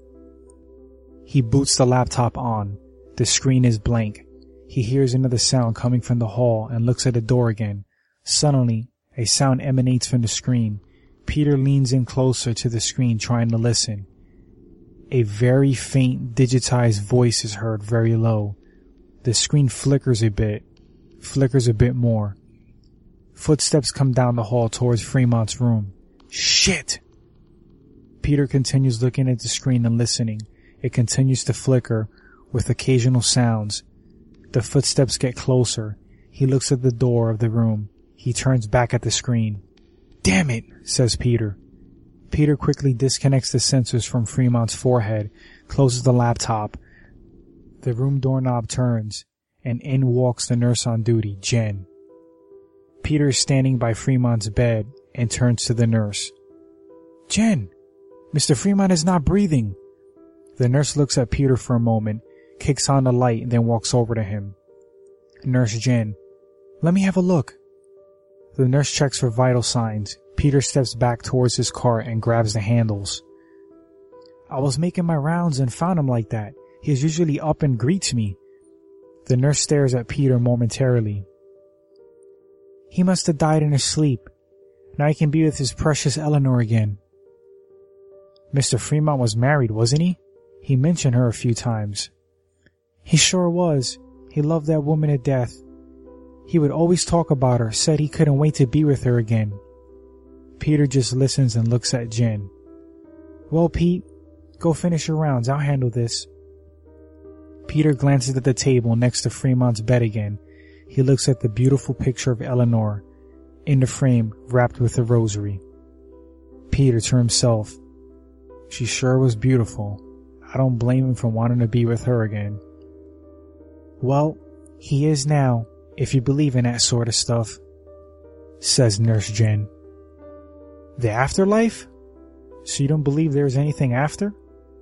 He boots the laptop on. The screen is blank. He hears another sound coming from the hall and looks at the door again. Suddenly, a sound emanates from the screen. Peter leans in closer to the screen trying to listen. A very faint digitized voice is heard very low. The screen flickers a bit, flickers a bit more. Footsteps come down the hall towards Fremont's room. Shit! Peter continues looking at the screen and listening. It continues to flicker, with occasional sounds. The footsteps get closer. He looks at the door of the room. He turns back at the screen. Damn it, says Peter. Peter quickly disconnects the sensors from Fremont's forehead, closes the laptop. The room doorknob turns, and in walks the nurse on duty, Jen. Peter is standing by Fremont's bed and turns to the nurse. Jen, Mister Fremont is not breathing. The nurse looks at Peter for a moment, kicks on the light, and then walks over to him. Nurse Jen, let me have a look. The nurse checks for vital signs. Peter steps back towards his cart and grabs the handles. I was making my rounds and found him like that. He is usually up and greets me. The nurse stares at Peter momentarily. He must have died in his sleep. Now he can be with his precious Eleanor again. Mister Fremont was married, wasn't he? He mentioned her a few times. He sure was. He loved that woman to death. He would always talk about her, said he couldn't wait to be with her again. Peter just listens and looks at Jen. Well, Pete, go finish your rounds. I'll handle this. Peter glances at the table next to Fremont's bed again. He looks at the beautiful picture of Eleanor in the frame wrapped with a rosary. Peter to himself. She sure was beautiful. I don't blame him for wanting to be with her again. Well, he is now, if you believe in that sort of stuff, says Nurse Jen. The afterlife? So you don't believe there's anything after?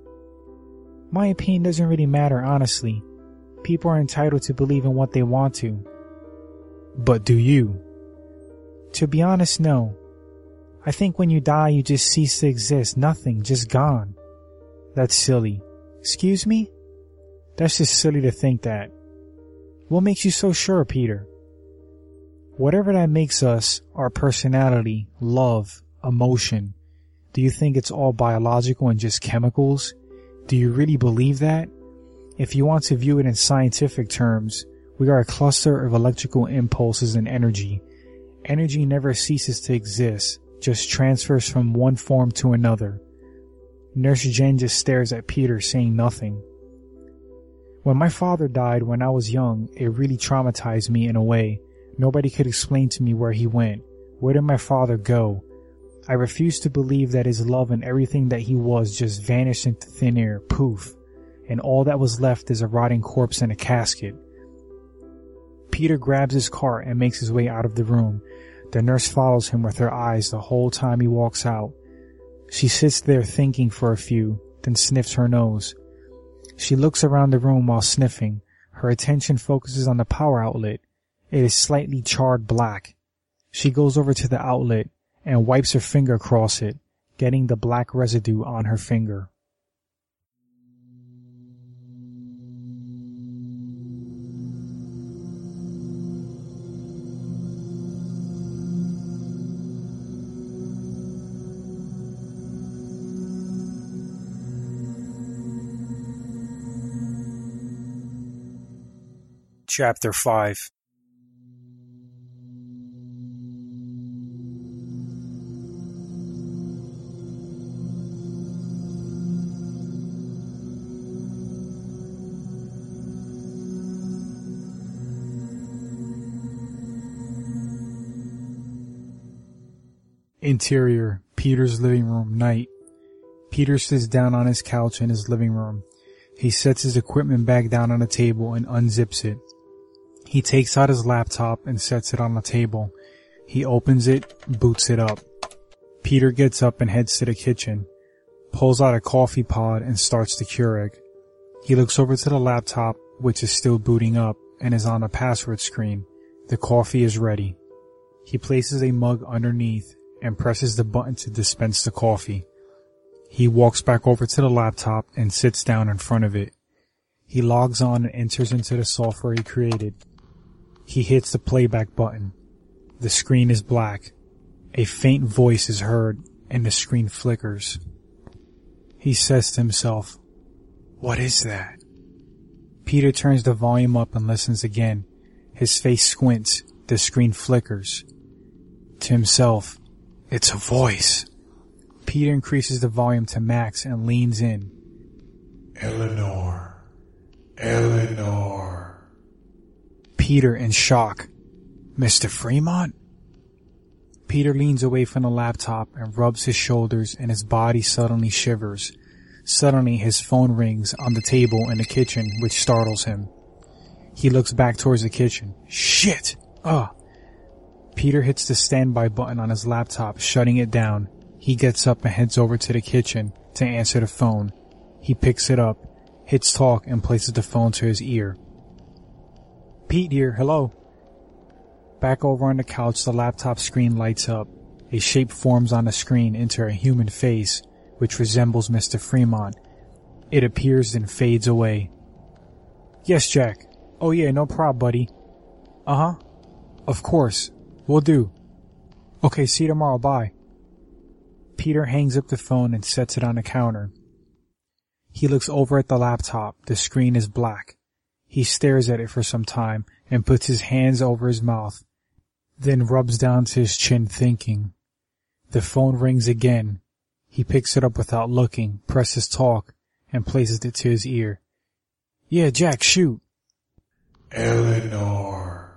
My opinion doesn't really matter, honestly. People are entitled to believe in what they want to. But do you? To be honest, no. I think when you die, you just cease to exist. Nothing, just gone. That's silly. Excuse me? That's just silly to think that. What makes you so sure, Peter? Whatever that makes us, our personality, love, emotion, do you think it's all biological and just chemicals? Do you really believe that? If you want to view it in scientific terms, we are a cluster of electrical impulses and energy. Energy never ceases to exist, just transfers from one form to another. Nurse Jen just stares at Peter, saying nothing. When my father died when I was young, it really traumatized me in a way. Nobody could explain to me where he went. Where did my father go? I refused to believe that his love and everything that he was just vanished into thin air, poof, and all that was left is a rotting corpse in a casket. Peter grabs his cart and makes his way out of the room. The nurse follows him with her eyes the whole time he walks out. She sits there thinking for a few, then sniffs her nose. She looks around the room while sniffing. Her attention focuses on the power outlet. It is slightly charred black. She goes over to the outlet and wipes her finger across it, getting the black residue on her finger. Chapter five. Interior, Peter's living room, night. Peter sits down on his couch in his living room. He sets his equipment bag down on the table and unzips it. He takes out his laptop and sets it on the table. He opens it, boots it up. Peter gets up and heads to the kitchen, pulls out a coffee pod and starts the Keurig. He looks over to the laptop, which is still booting up and is on the password screen. The coffee is ready. He places a mug underneath and presses the button to dispense the coffee. He walks back over to the laptop and sits down in front of it. He logs on and enters into the software he created. He hits the playback button. The screen is black. A faint voice is heard and the screen flickers. He says to himself, "What is that?" Peter turns the volume up and listens again. His face squints. The screen flickers. To himself, "It's a voice." Peter increases the volume to max and leans in. "Eleanor, Eleanor." Peter in shock. "Mister Fremont?" Peter leans away from the laptop and rubs his shoulders and his body suddenly shivers. Suddenly his phone rings on the table in the kitchen, which startles him. He looks back towards the kitchen. Shit! Ugh! Peter hits the standby button on his laptop, shutting it down. He gets up and heads over to the kitchen to answer the phone. He picks it up, hits talk and places the phone to his ear. "Pete here, hello." Back over on the couch, the laptop screen lights up. A shape forms on the screen into a human face, which resembles Mister Fremont. It appears then fades away. "Yes, Jack. Oh yeah, no prob, buddy." "Uh-huh. Of course. Will do. Okay, see you tomorrow, bye." Peter hangs up the phone and sets it on the counter. He looks over at the laptop. The screen is black. He stares at it for some time and puts his hands over his mouth, then rubs down to his chin thinking. The phone rings again. He picks it up without looking, presses talk, and places it to his ear. "Yeah, Jack, shoot." "Eleanor."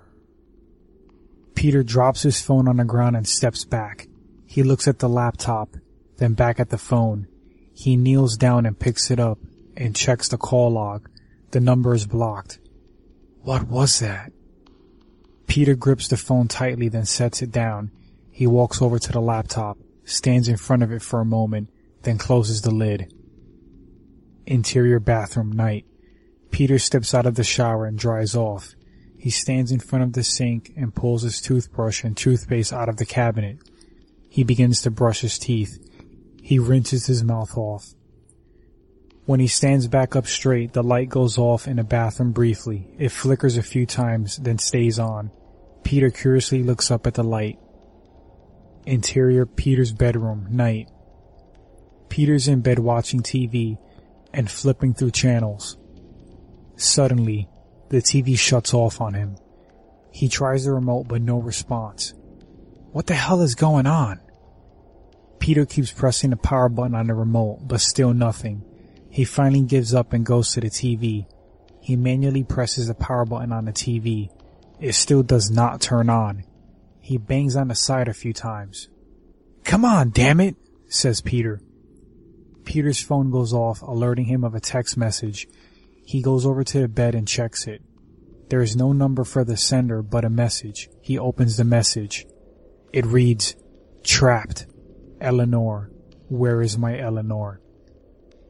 Peter drops his phone on the ground and steps back. He looks at the laptop, then back at the phone. He kneels down and picks it up and checks the call log. The number is blocked. What was that? Peter grips the phone tightly, then sets it down. He walks over to the laptop, stands in front of it for a moment, then closes the lid. Interior bathroom, night. Peter steps out of the shower and dries off. He stands in front of the sink and pulls his toothbrush and toothpaste out of the cabinet. He begins to brush his teeth. He rinses his mouth off. When he stands back up straight, the light goes off in the bathroom briefly. It flickers a few times, then stays on. Peter curiously looks up at the light. Interior, Peter's bedroom, night. Peter's in bed watching T V and flipping through channels. Suddenly, the T V shuts off on him. He tries the remote but no response. What the hell is going on? Peter keeps pressing the power button on the remote, but still nothing. He finally gives up and goes to the T V. He manually presses the power button on the T V. It still does not turn on. He bangs on the side a few times. "Come on, damn it," says Peter. Peter's phone goes off, alerting him of a text message. He goes over to the bed and checks it. There is no number for the sender, but a message. He opens the message. It reads, "Trapped. Eleanor. Where is my Eleanor?"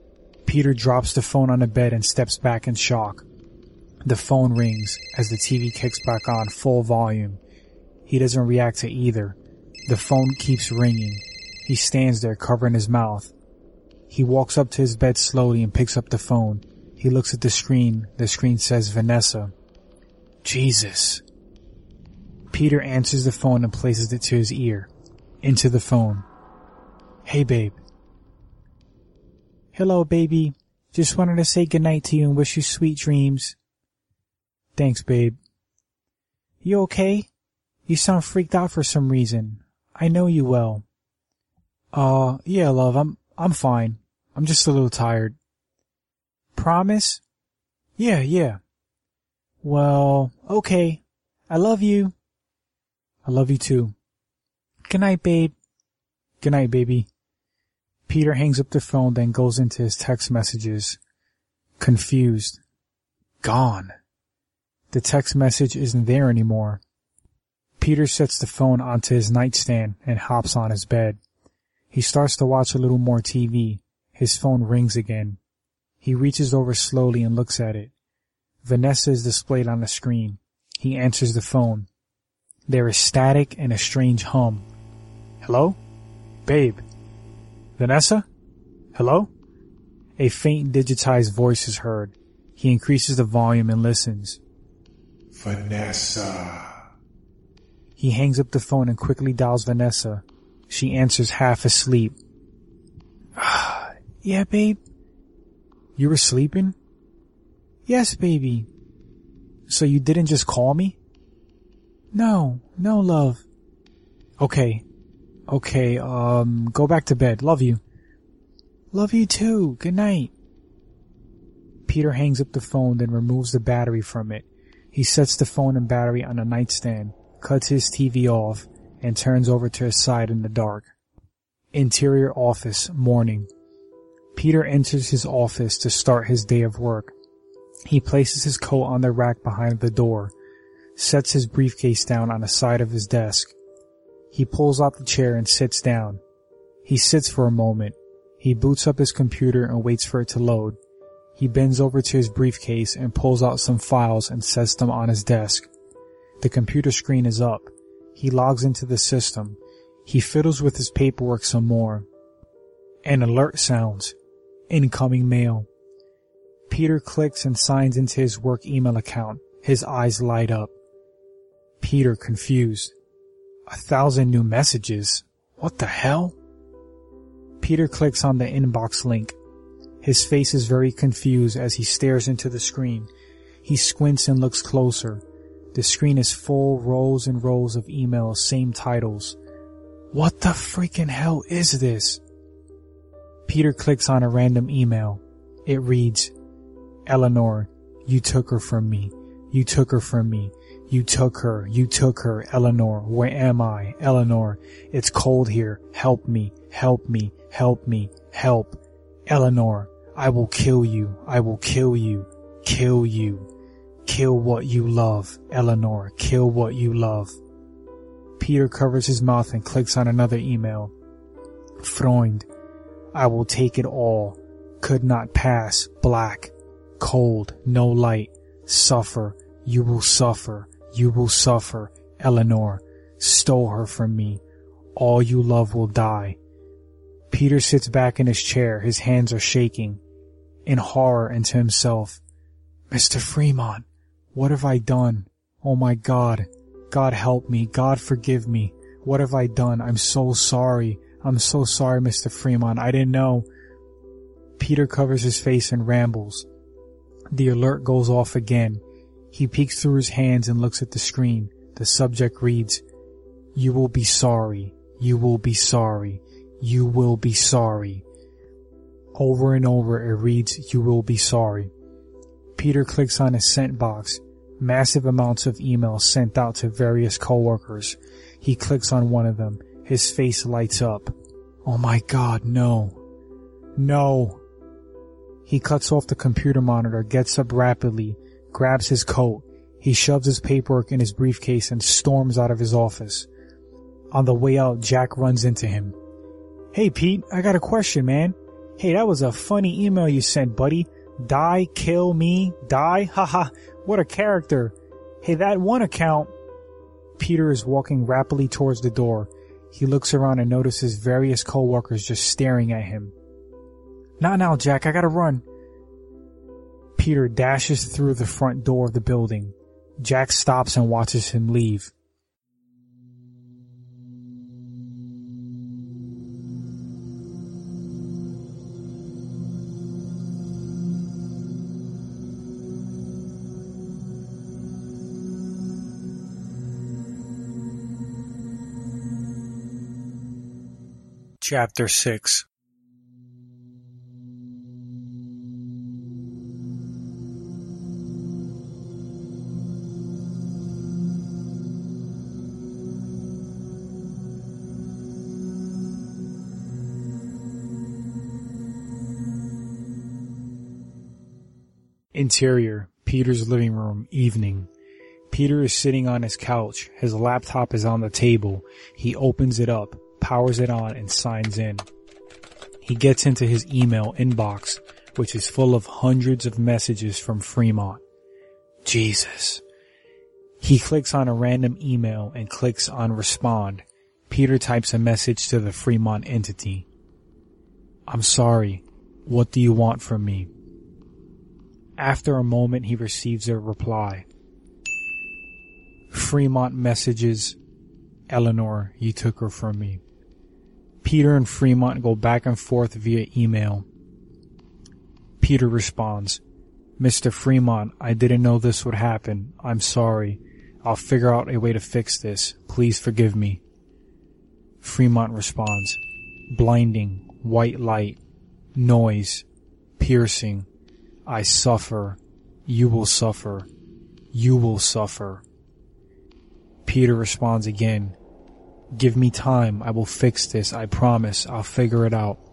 Peter drops the phone on the bed and steps back in shock. The phone rings as the T V kicks back on full volume. He doesn't react to either. The phone keeps ringing. He stands there covering his mouth. He walks up to his bed slowly and picks up the phone. He looks at the screen. The screen says Vanessa. Jesus. Peter answers the phone and places it to his ear. Into the phone. Hey, babe. Hello, baby. Just wanted to say goodnight to you and wish you sweet dreams. Thanks, babe. You okay? You sound freaked out for some reason. I know you well. Uh, yeah, love, I'm, I'm fine. I'm just a little tired. Promise? Yeah, yeah. Well, okay. I love you. I love you too. Good night, babe. Good night, baby. Peter hangs up the phone, then goes into his text messages. Confused. Gone. The text message isn't there anymore. Peter sets the phone onto his nightstand and hops on his bed. He starts to watch a little more T V. His phone rings again. He reaches over slowly and looks at it. Vanessa is displayed on the screen. He answers the phone. There is static and a strange hum. Hello? Babe. Vanessa? Hello? A faint digitized voice is heard. He increases the volume and listens. Vanessa. He hangs up the phone and quickly dials Vanessa. She answers half asleep. Yeah, babe. You were sleeping? Yes, baby. So you didn't just call me? No, no, love. Okay. Okay, um, go back to bed. Love you. Love you too. Good night. Peter hangs up the phone, then removes the battery from it. He sets the phone and battery on a nightstand, cuts his T V off, and turns over to his side in the dark. Interior office, morning. Peter enters his office to start his day of work. He places his coat on the rack behind the door, sets his briefcase down on the side of his desk. He pulls out the chair and sits down. He sits for a moment. He boots up his computer and waits for it to load. He bends over to his briefcase and pulls out some files and sets them on his desk. The computer screen is up. He logs into the system. He fiddles with his paperwork some more. An alert sounds. Incoming mail. Peter clicks and signs into his work email account. His eyes light up. Peter confused. A thousand new messages. What the hell? Peter clicks on the inbox link. His face is very confused as he stares into the screen. He squints and looks closer. The screen is full rows and rows of emails, same titles. What the freaking hell is this? Peter clicks on a random email. It reads, Eleanor, you took her from me. You took her from me. You took her. You took her. Eleanor, where am I? Eleanor, it's cold here. Help me. Help me. Help me. Help. Eleanor, I will kill you. I will kill you. Kill you. Kill what you love. Eleanor, kill what you love. Peter covers his mouth and clicks on another email. Freund, I will take it all. Could not pass. Black. Cold. No light. Suffer. You will suffer. You will suffer. Eleanor, stole her from me. All you love will die. Peter sits back in his chair. His hands are shaking. In horror and to himself, Mister Fremont, what have I done? Oh my God. God help me. God forgive me. What have I done? I'm so sorry. I'm so sorry, Mister Fremont. I didn't know. Peter covers his face and rambles. The alert goes off again. He peeks through his hands and looks at the screen. The subject reads, You will be sorry. You will be sorry. You will be sorry. Over and over it reads, You will be sorry. Peter clicks on his sent box. Massive amounts of emails sent out to various coworkers. He clicks on one of them. His face lights up. Oh my God, no. No. He cuts off the computer monitor, gets up rapidly, grabs his coat. He shoves his paperwork in his briefcase and storms out of his office. On the way out, Jack runs into him. Hey Pete, I got a question, man. Hey, that was a funny email you sent, buddy. Die, kill me, die, haha, what a character. Hey, that one account. Peter is walking rapidly towards the door. He looks around and notices various co-workers just staring at him. Not now, Jack, I gotta run. Peter dashes through the front door of the building. Jack stops and watches him leave. Chapter six. Interior, Peter's living room, evening. Peter is sitting on his couch. His laptop is on the table. He opens it up, powers it on, and signs in. He gets into his email inbox, which is full of hundreds of messages from Fremont. Jesus. He clicks on a random email and clicks on respond. Peter types a message to the Fremont entity. I'm sorry. What do you want from me? After a moment, he receives a reply. Fremont messages, Eleanor, you took her from me. Peter and Fremont go back and forth via email. Peter responds, Mister Fremont, I didn't know this would happen. I'm sorry. I'll figure out a way to fix this. Please forgive me. Fremont responds, blinding, white light, noise, piercing. I suffer. You will suffer. You will suffer. Peter responds again. Give me time. I will fix this. I promise. I'll figure it out.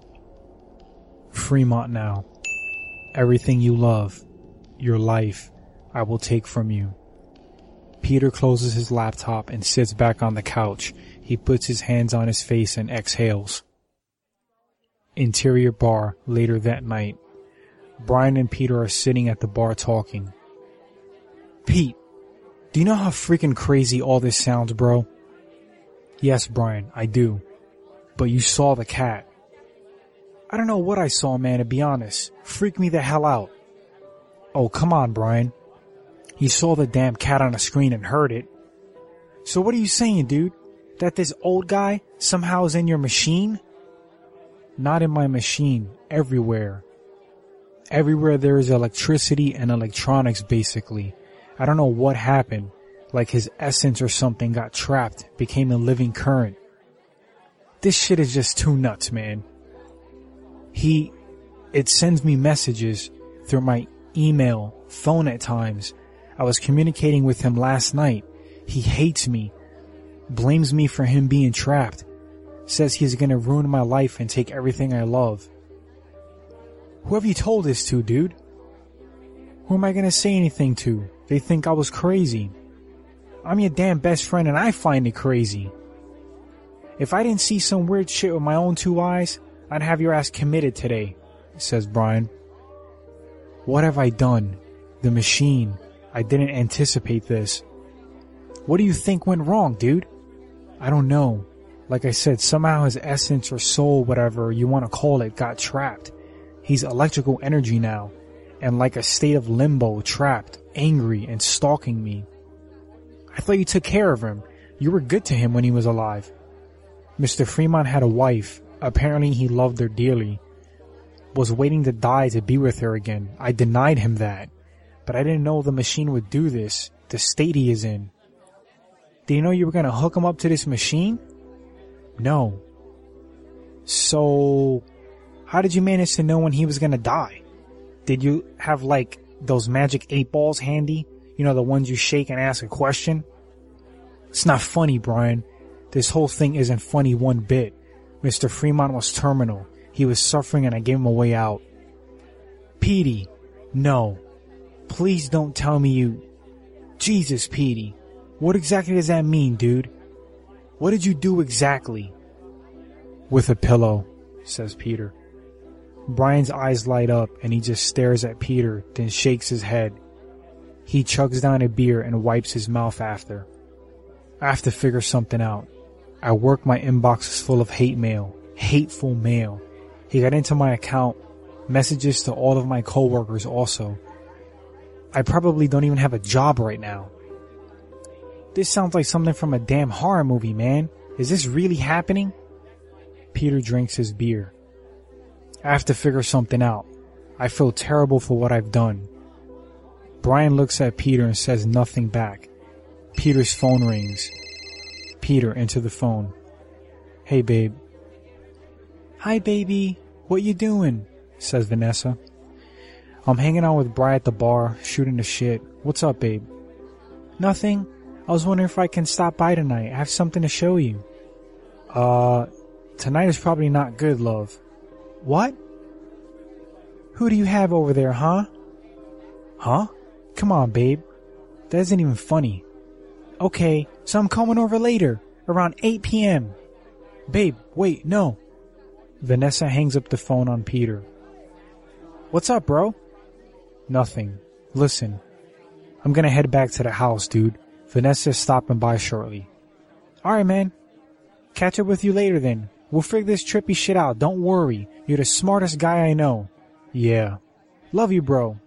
Fremont now. Everything you love, your life, I will take from you. Peter closes his laptop and sits back on the couch. He puts his hands on his face and exhales. Interior bar later that night. Brian and Peter are sitting at the bar talking. Pete, do you know how freaking crazy all this sounds, bro? Yes, Brian, I do. But you saw the cat. I don't know what I saw, man, to be honest. Freaked me the hell out. Oh, come on, Brian. You saw the damn cat on the screen and heard it. So what are you saying, dude? That this old guy somehow is in your machine? Not in my machine. Everywhere. Everywhere there is electricity and electronics, basically. I don't know what happened. Like his essence or something got trapped, became a living current. This shit is just too nuts, man. He, it sends me messages through my email, phone at times. I was communicating with him last night. He hates me. Blames me for him being trapped. Says he's gonna ruin my life and take everything I love. Who have you told this to, dude? Who am I gonna say anything to? They think I was crazy. I'm your damn best friend and I find it crazy. If I didn't see some weird shit with my own two eyes, I'd have your ass committed today, says Brian. What have I done? The machine. I didn't anticipate this. What do you think went wrong, dude? I don't know. Like I said, somehow his essence or soul, whatever you want to call it, got trapped. He's electrical energy now, and like a state of limbo, trapped, angry, and stalking me. I thought you took care of him. You were good to him when he was alive. Mister Fremont had a wife. Apparently he loved her dearly. Was waiting to die to be with her again. I denied him that. But I didn't know the machine would do this. The state he is in. Did you know you were gonna hook him up to this machine? No. So, how did you manage to know when he was gonna die? Did you have like those magic eight balls handy? You know, the ones you shake and ask a question? It's not funny, Brian. This whole thing isn't funny one bit. Mister Fremont was terminal. He was suffering and I gave him a way out. Petey, no. Please don't tell me you... Jesus, Petey. What exactly does that mean, dude? What did you do exactly? With a pillow, says Peter. Brian's eyes light up and he just stares at Peter, then shakes his head. He chugs down a beer and wipes his mouth after. I have to figure something out. At work, my inbox is full of hate mail. Hateful mail. He got into my account. Messages to all of my coworkers also. I probably don't even have a job right now. This sounds like something from a damn horror movie, man. Is this really happening? Peter drinks his beer. I have to figure something out. I feel terrible for what I've done. Brian looks at Peter and says nothing back. Peter's phone rings. Peter into the phone. Hey, babe. Hi, baby. What you doing? Says Vanessa. I'm hanging out with Brian at the bar, shooting the shit. What's up, babe? Nothing. I was wondering if I can stop by tonight. I have something to show you. Uh, tonight is probably not good, love. What? Who do you have over there, huh? Huh? Come on, babe. That isn't even funny. Okay, so I'm coming over later, around eight p.m. Babe, wait, no. Vanessa hangs up the phone on Peter. What's up, bro? Nothing. Listen, I'm gonna head back to the house, dude. Vanessa's stopping by shortly. Alright, man. Catch up with you later then. We'll figure this trippy shit out. Don't worry. You're the smartest guy I know. Yeah. Love you, bro.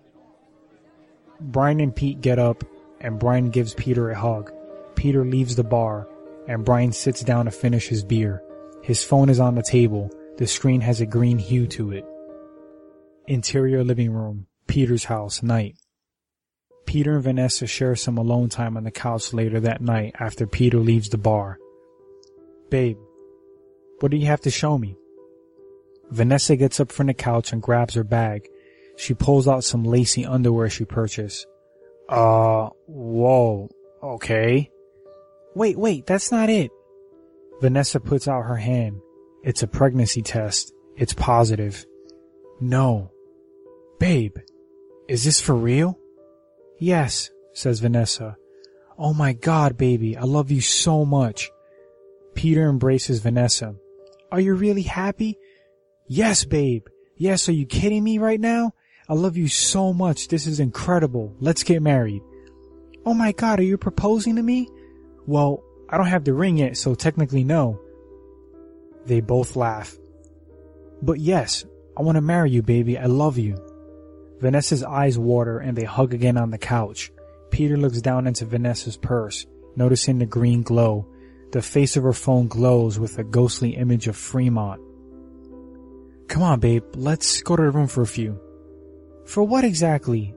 Brian and Pete get up, and Brian gives Peter a hug. Peter leaves the bar, and Brian sits down to finish his beer. His phone is on the table. The screen has a green hue to it. Interior living room. Peter's house. Night. Peter and Vanessa share some alone time on the couch later that night after Peter leaves the bar. Babe, what do you have to show me? Vanessa gets up from the couch and grabs her bag. She pulls out some lacy underwear she purchased. Uh, whoa, okay. Wait, wait, that's not it. Vanessa puts out her hand. It's a pregnancy test. It's positive. No. Babe, is this for real? Yes, says Vanessa. Oh my God, baby, I love you so much. Peter embraces Vanessa. Are you really happy? Yes, babe. Yes, are you kidding me right now? I love you so much. This is incredible. Let's get married. Oh my God, are you proposing to me? Well, I don't have the ring yet, so technically no. They both laugh. But yes, I want to marry you, baby. I love you. Vanessa's eyes water and they hug again on the couch. Peter looks down into Vanessa's purse, noticing the green glow. The face of her phone glows with a ghostly image of Fremont. Come on, babe. Let's go to the room for a few. For what exactly?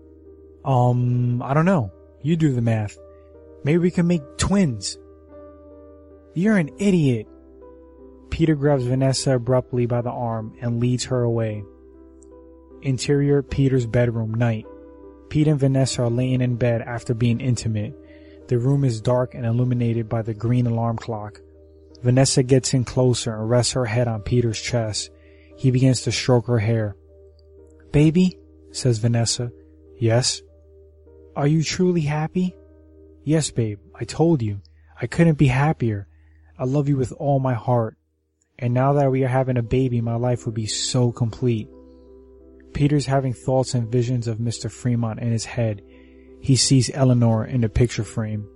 Um, I don't know. You do the math. Maybe we can make twins. You're an idiot. Peter grabs Vanessa abruptly by the arm and leads her away. Interior Peter's bedroom. Night. Pete and Vanessa are laying in bed after being intimate. The room is dark and illuminated by the green alarm clock. Vanessa gets in closer and rests her head on Peter's chest. He begins to stroke her hair. Baby, says Vanessa. Yes? Are you truly happy? Yes, babe, I told you. I couldn't be happier. I love you with all my heart. And now that we are having a baby, my life would be so complete. Peter's having thoughts and visions of Mister Fremont in his head. He sees Eleanor in the picture frame.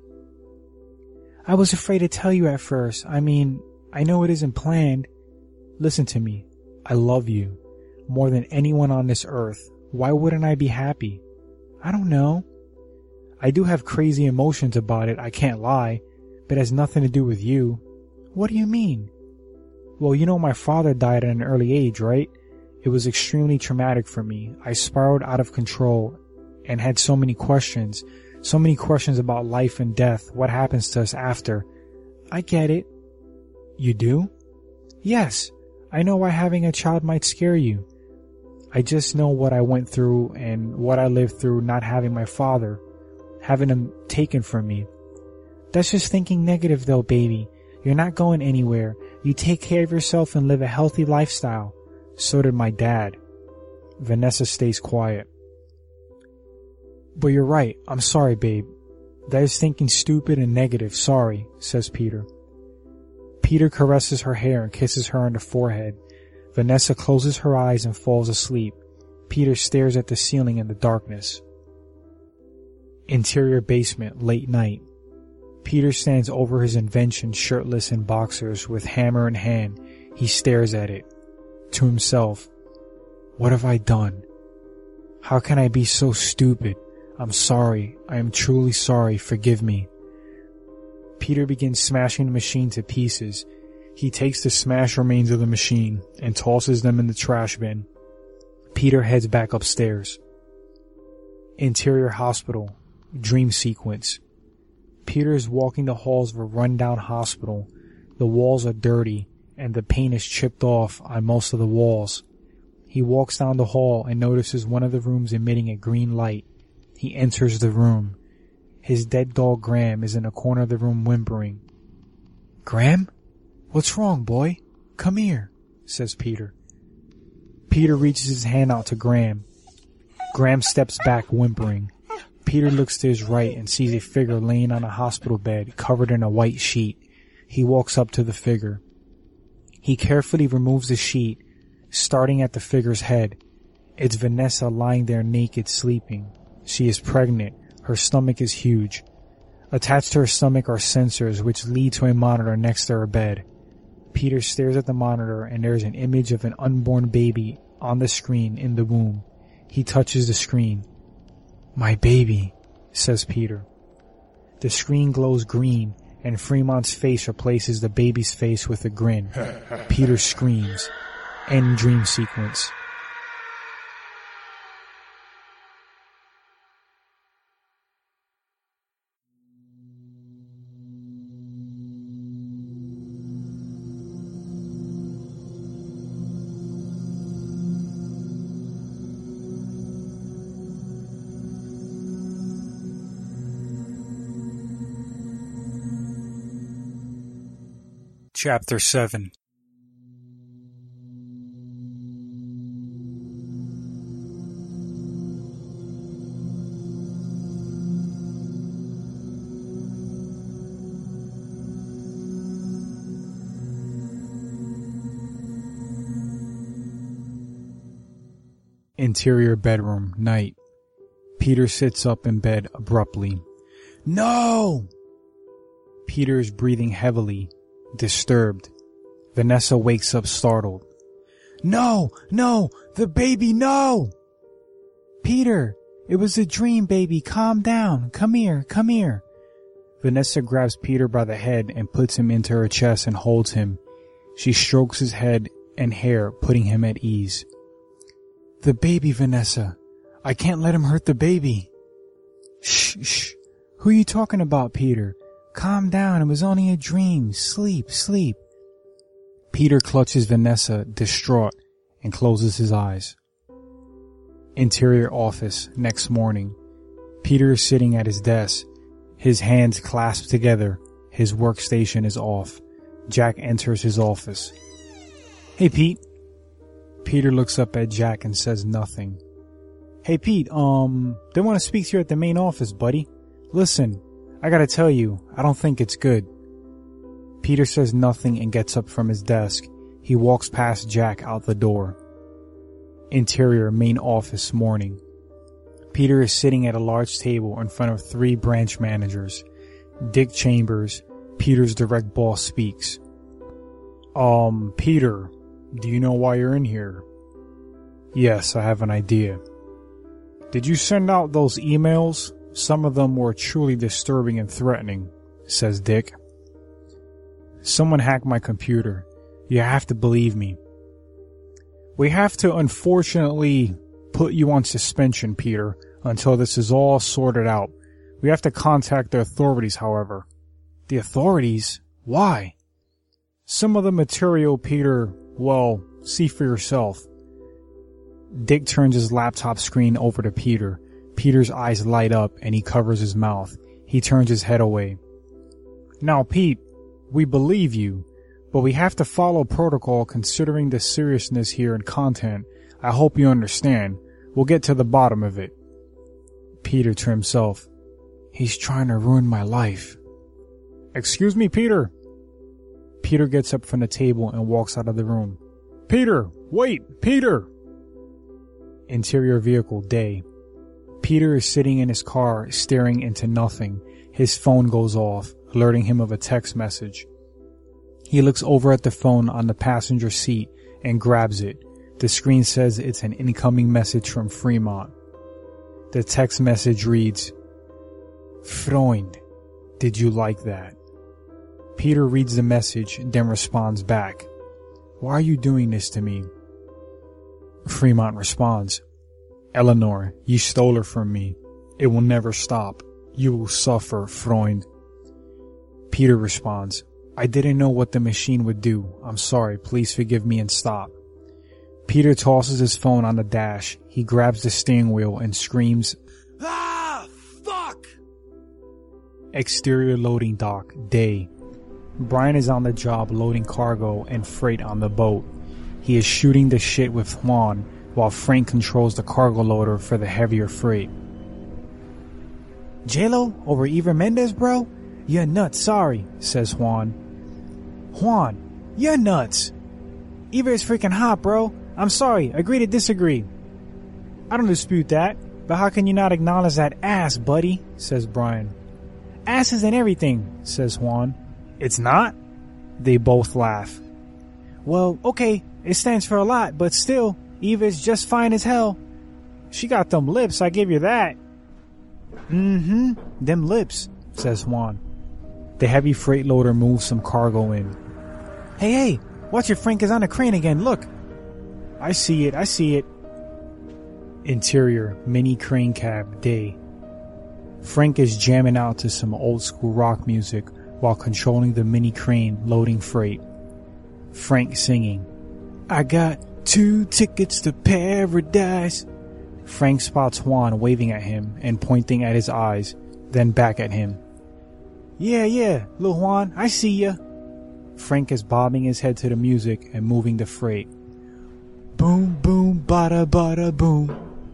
I was afraid to tell you at first. I mean, I know it isn't planned. Listen to me. I love you. More than anyone on this earth. Why wouldn't I be happy? I don't know. I do have crazy emotions about it, I can't lie. But it has nothing to do with you. What do you mean? Well, you know my father died at an early age, right? It was extremely traumatic for me. I spiraled out of control and had so many questions. So many questions about life and death. What happens to us after? I get it. You do? Yes. I know why having a child might scare you. I just know what I went through and what I lived through not having my father, having him taken from me. That's just thinking negative though, baby. You're not going anywhere. You take care of yourself and live a healthy lifestyle. So did my dad. Vanessa stays quiet. But you're right. I'm sorry, babe. That is thinking stupid and negative. Sorry, says Peter. Peter caresses her hair and kisses her on the forehead. Vanessa closes her eyes and falls asleep. Peter stares at the ceiling in the darkness. Interior basement, late night. Peter stands over his invention shirtless in boxers with hammer in hand. He stares at it. To himself, what have I done? How can I be so stupid? I'm sorry. I am truly sorry. Forgive me. Peter begins smashing the machine to pieces. He takes the smashed remains of the machine and tosses them in the trash bin. Peter heads back upstairs. Interior hospital. Dream sequence. Peter is walking the halls of a rundown hospital. The walls are dirty, and the paint is chipped off on most of the walls. He walks down the hall and notices one of the rooms emitting a green light. He enters the room. His dead dog Graham is in a corner of the room whimpering. Graham? What's wrong, boy? Come here, says Peter. Peter reaches his hand out to Graham. Graham steps back whimpering. Peter looks to his right and sees a figure laying on a hospital bed covered in a white sheet. He walks up to the figure. He carefully removes the sheet, starting at the figure's head. It's Vanessa lying there naked, sleeping. She is pregnant. Her stomach is huge. Attached to her stomach are sensors which lead to a monitor next to her bed. Peter stares at the monitor and there's an image of an unborn baby on the screen in the womb. He touches the screen. My baby, says Peter. The screen glows green and Fremont's face replaces the baby's face with a grin. Peter screams. End dream sequence. Chapter seven. Interior bedroom, night. Peter sits up in bed abruptly. No! Peter is breathing heavily. Disturbed. Vanessa wakes up startled. No! No! The baby, no! Peter! It was a dream, baby. Calm down. Come here. Come here. Vanessa grabs Peter by the head and puts him into her chest and holds him. She strokes his head and hair, putting him at ease. The baby, Vanessa. I can't let him hurt the baby. Shh, shh. Who are you talking about, Peter? Calm down, it was only a dream. Sleep, sleep. Peter clutches Vanessa, distraught, and closes his eyes. Interior office, next morning. Peter is sitting at his desk, his hands clasped together. His workstation is off. Jack enters his office. Hey, Pete. Peter looks up at Jack and says nothing. Hey, Pete, um, they want to speak to you at the main office, buddy. Listen. I gotta tell you, I don't think it's good. Peter says nothing and gets up from his desk. He walks past Jack out the door. Interior main office morning. Peter is sitting at a large table in front of three branch managers. Dick Chambers, Peter's direct boss, speaks. Um, Peter, do you know why you're in here? Yes, I have an idea. Did you send out those emails? Some of them were truly disturbing and threatening, says Dick. Someone hacked my computer. You have to believe me. We have to unfortunately put you on suspension, Peter, until this is all sorted out. We have to contact the authorities, however. The authorities? Why? Some of the material, Peter, well, see for yourself. Dick turns his laptop screen over to Peter. Peter's eyes light up and he covers his mouth. He turns his head away. Now, Pete, we believe you, but we have to follow protocol considering the seriousness here and content. I hope you understand. We'll get to the bottom of it. Peter to himself. He's trying to ruin my life. Excuse me, Peter. Peter gets up from the table and walks out of the room. Peter, Wait, Peter! Interior vehicle, day. Peter is sitting in his car, staring into nothing. His phone goes off, alerting him of a text message. He looks over at the phone on the passenger seat and grabs it. The screen says it's an incoming message from Fremont. The text message reads, Freund, did you like that? Peter reads the message, then responds back. Why are you doing this to me? Fremont responds, Eleanor, you stole her from me. It will never stop. You will suffer, Freund. Peter responds, I didn't know what the machine would do. I'm sorry. Please forgive me and stop. Peter tosses his phone on the dash. He grabs the steering wheel and screams, Ah, fuck! Exterior loading dock, day. Brian is on the job loading cargo and freight on the boat. He is shooting the shit with Juan while Frank controls the cargo loader for the heavier freight. J-Lo over Eva Mendes, bro? You're nuts, sorry, says Juan. Juan, you're nuts. Eva is freaking hot, bro. I'm sorry, agree to disagree. I don't dispute that, but how can you not acknowledge that ass, buddy? Says Brian. Ass isn't everything, says Juan. It's not? They both laugh. Well, okay, it stands for a lot, but still, Eva is just fine as hell. She got them lips, I give you that. Mm-hmm, them lips, says Juan. The heavy freight loader moves some cargo in. Hey, hey, watch your Frank is on the crane again, look. I see it, I see it. Interior, mini crane cab, day. Frank is jamming out to some old school rock music while controlling the mini crane loading freight. Frank singing, I got two tickets to paradise. Frank spots Juan waving at him and pointing at his eyes, then back at him. Yeah, yeah, Lil Juan, I see ya. Frank is bobbing his head to the music and moving the freight. Boom, boom, bada, bada, boom.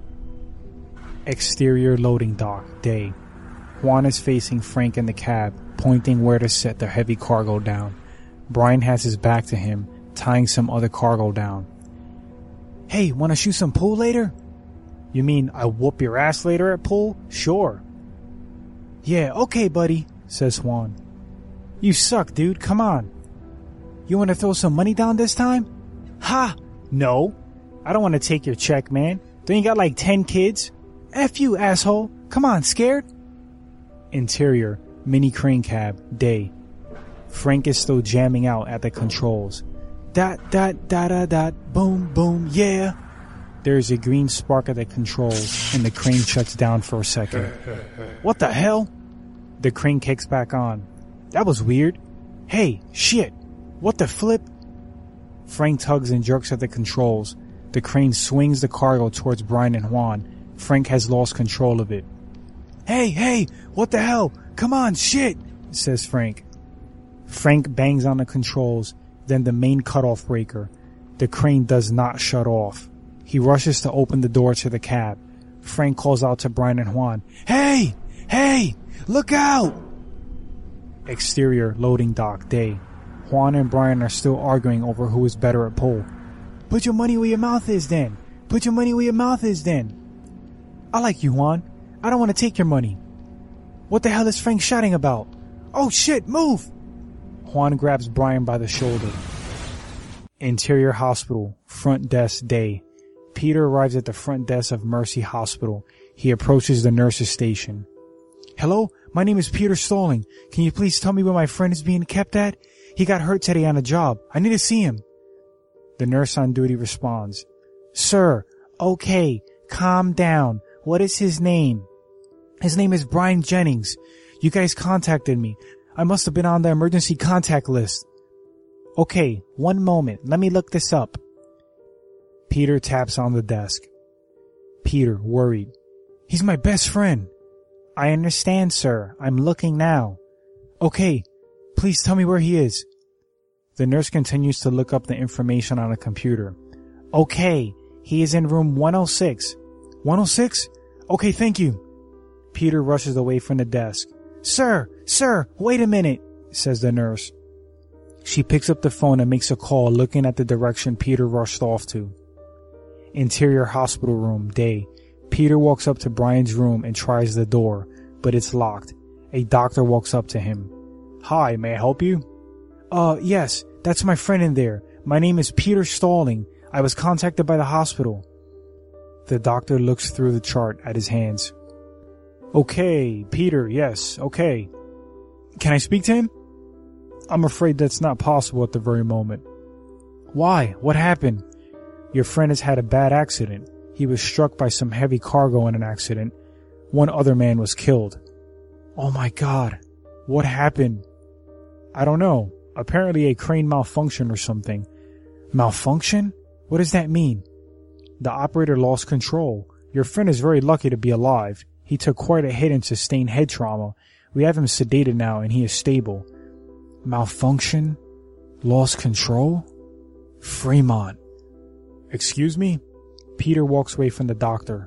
Exterior loading dock, day. Juan is facing Frank in the cab, pointing where to set the heavy cargo down. Brian has his back to him, tying some other cargo down. Hey, wanna shoot some pool later? You mean I whoop your ass later at pool? Sure. Yeah, okay, buddy, says Juan. You suck, dude. Come on. You wanna throw some money down this time? Ha! No. I don't want to take your check, man. Don't you got like ten kids? F you, asshole. Come on, scared? Interior, mini crane cab, day. Frank is still jamming out at the controls. Dot, dot, dot, dot, dot, boom, boom, yeah. There is a green spark at the controls, and the crane shuts down for a second. What the hell? The crane kicks back on. That was weird. Hey, shit. What the flip? Frank tugs and jerks at the controls. The crane swings the cargo towards Brian and Juan. Frank has lost control of it. Hey, hey, what the hell? Come on, shit, says Frank. Frank bangs on the controls, then the main cutoff breaker. The crane does not shut off. He rushes to open the door to the cab. Frank calls out to Brian and Juan. Hey, hey, look out! Exterior loading dock, day. Juan and Brian are still arguing over who is better at pool. Put your money where your mouth is then. Put your money where your mouth is then. I like you, Juan. I don't want to take your money. What the hell is Frank shouting about? Oh shit, move! Juan grabs Brian by the shoulder. Interior hospital, front desk, day. Peter arrives at the front desk of Mercy Hospital. He approaches the nurse's station. Hello, my name is Peter Stalling. Can you please tell me where my friend is being kept at? He got hurt today on a job. I need to see him. The nurse on duty responds. Sir, okay, calm down. What is his name? His name is Brian Jennings. You guys contacted me. I must have been on the emergency contact list. Okay, one moment. Let me look this up. Peter taps on the desk. Peter, worried. He's my best friend. I understand, sir. I'm looking now. Okay, please tell me where he is. The nurse continues to look up the information on a computer. Okay, he is in room one oh six. one oh six? Okay, thank you. Peter rushes away from the desk. Sir, sir, wait a minute, says the nurse. She picks up the phone and makes a call, looking at the direction Peter rushed off to. Interior hospital room, day. Peter walks up to Brian's room and tries the door, but it's locked. A doctor walks up to him. Hi, may I help you? Uh, yes, that's my friend in there. My name is Peter Stalling. I was contacted by the hospital. The doctor looks through the chart at his hands. Okay, Peter, yes, okay. Can I speak to him? I'm afraid that's not possible at the very moment. Why? What happened? Your friend has had a bad accident. He was struck by some heavy cargo in an accident. One other man was killed. Oh my God. What happened? I don't know. Apparently a crane malfunctioned or something. Malfunction? What does that mean? The operator lost control. Your friend is very lucky to be alive. He took quite a hit and sustained head trauma. We have him sedated now and he is stable. Malfunction? Lost control? Fremont. Excuse me? Peter walks away from the doctor.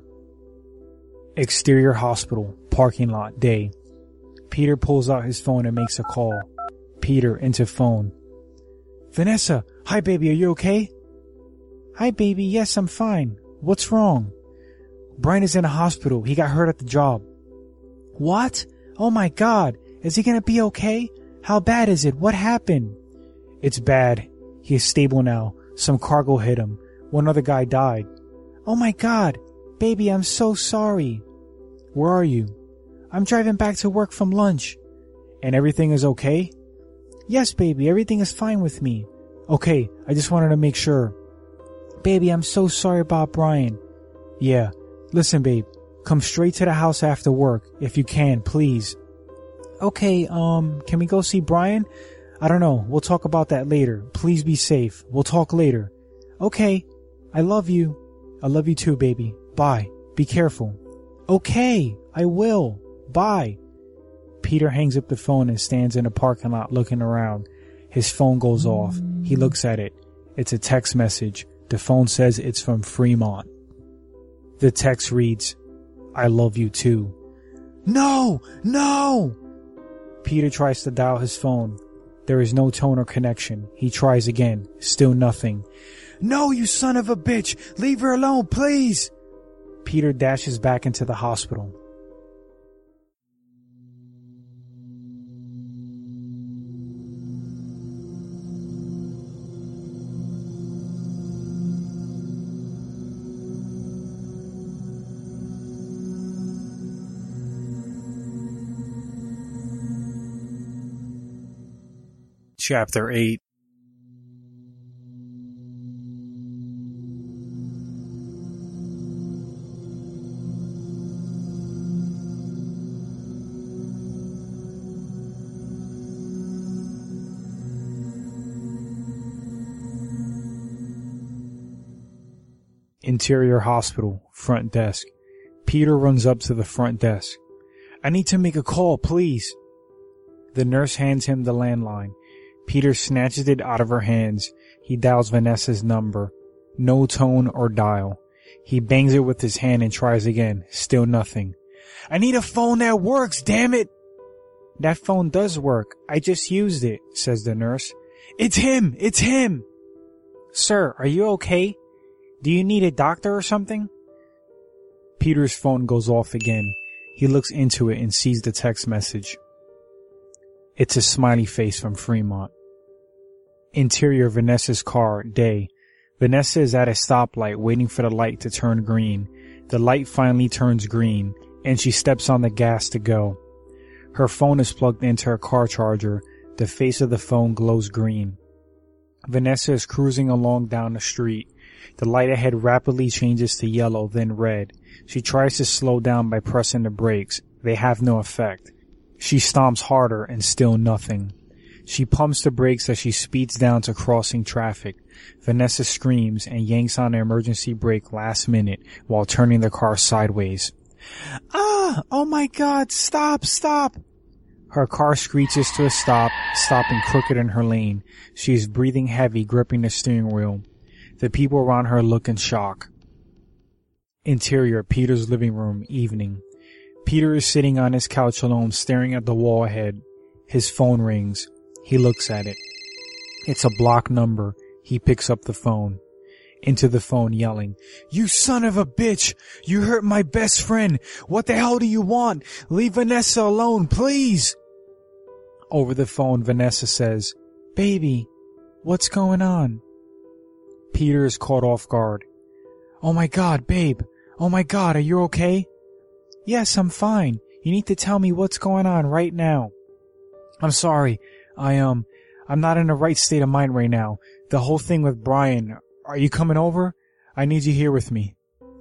Exterior hospital, parking lot, day. Peter pulls out his phone and makes a call. Peter into phone. Vanessa, hi baby, are you okay? Hi baby, yes, I'm fine. What's wrong? Brian is in a hospital. He got hurt at the job. What? Oh my God. Is he gonna be okay? How bad is it? What happened? It's bad. He is stable now. Some cargo hit him. One other guy died. Oh my God. Baby, I'm so sorry. Where are you? I'm driving back to work from lunch. And everything is okay? Yes, baby. Everything is fine with me. Okay. I just wanted to make sure. Baby, I'm so sorry about Brian. Yeah. Listen, babe. Come straight to the house after work. If you can, please. Okay, um, can we go see Brian? I don't know. We'll talk about that later. Please be safe. We'll talk later. Okay. I love you. I love you too, baby. Bye. Be careful. Okay. I will. Bye. Peter hangs up the phone and stands in a parking lot looking around. His phone goes off. He looks at it. It's a text message. The phone says it's from Fremont. The text reads, I love you too. No! No! Peter tries to dial his phone. There is no tone or connection. He tries again. Still nothing. No, you son of a bitch! Leave her alone, please! Peter dashes back into the hospital. Chapter eight. Interior hospital, front desk. Peter runs up to the front desk. I need to make a call, please. The nurse hands him the landline. Peter snatches it out of her hands. He dials Vanessa's number. No tone or dial. He bangs it with his hand and tries again. Still nothing. I need a phone that works, damn it! That phone does work. I just used it, says the nurse. It's him! It's him! Sir, are you okay? Do you need a doctor or something? Peter's phone goes off again. He looks into it and sees the text message. It's a smiley face from Fremont. Interior Vanessa's car, day. Vanessa is at a stoplight waiting for the light to turn green. The light finally turns green, and she steps on the gas to go. Her phone is plugged into her car charger. The face of the phone glows green. Vanessa is cruising along down the street. The light ahead rapidly changes to yellow, then red. She tries to slow down by pressing the brakes. They have no effect. She stomps harder and still nothing. She pumps the brakes as she speeds down to crossing traffic. Vanessa screams and yanks on the emergency brake last minute while turning the car sideways. Ah! Oh my God! Stop! Stop! Her car screeches to a stop, stopping crooked in her lane. She is breathing heavy, gripping the steering wheel. The people around her look in shock. Interior, Peter's living room, evening. Peter is sitting on his couch alone, staring at the wall ahead. His phone rings. He looks at it. It's a blocked number. He picks up the phone. Into the phone yelling, "You son of a bitch! You hurt my best friend! What the hell do you want? Leave Vanessa alone, please!" Over the phone, Vanessa says, "Baby, what's going on?" Peter is caught off guard. "Oh my God, babe! Oh my God, are you okay?" "Yes, I'm fine. You need to tell me what's going on right now." "I'm sorry. I, um, I'm not in the right state of mind right now. The whole thing with Brian. Are you coming over? I need you here with me."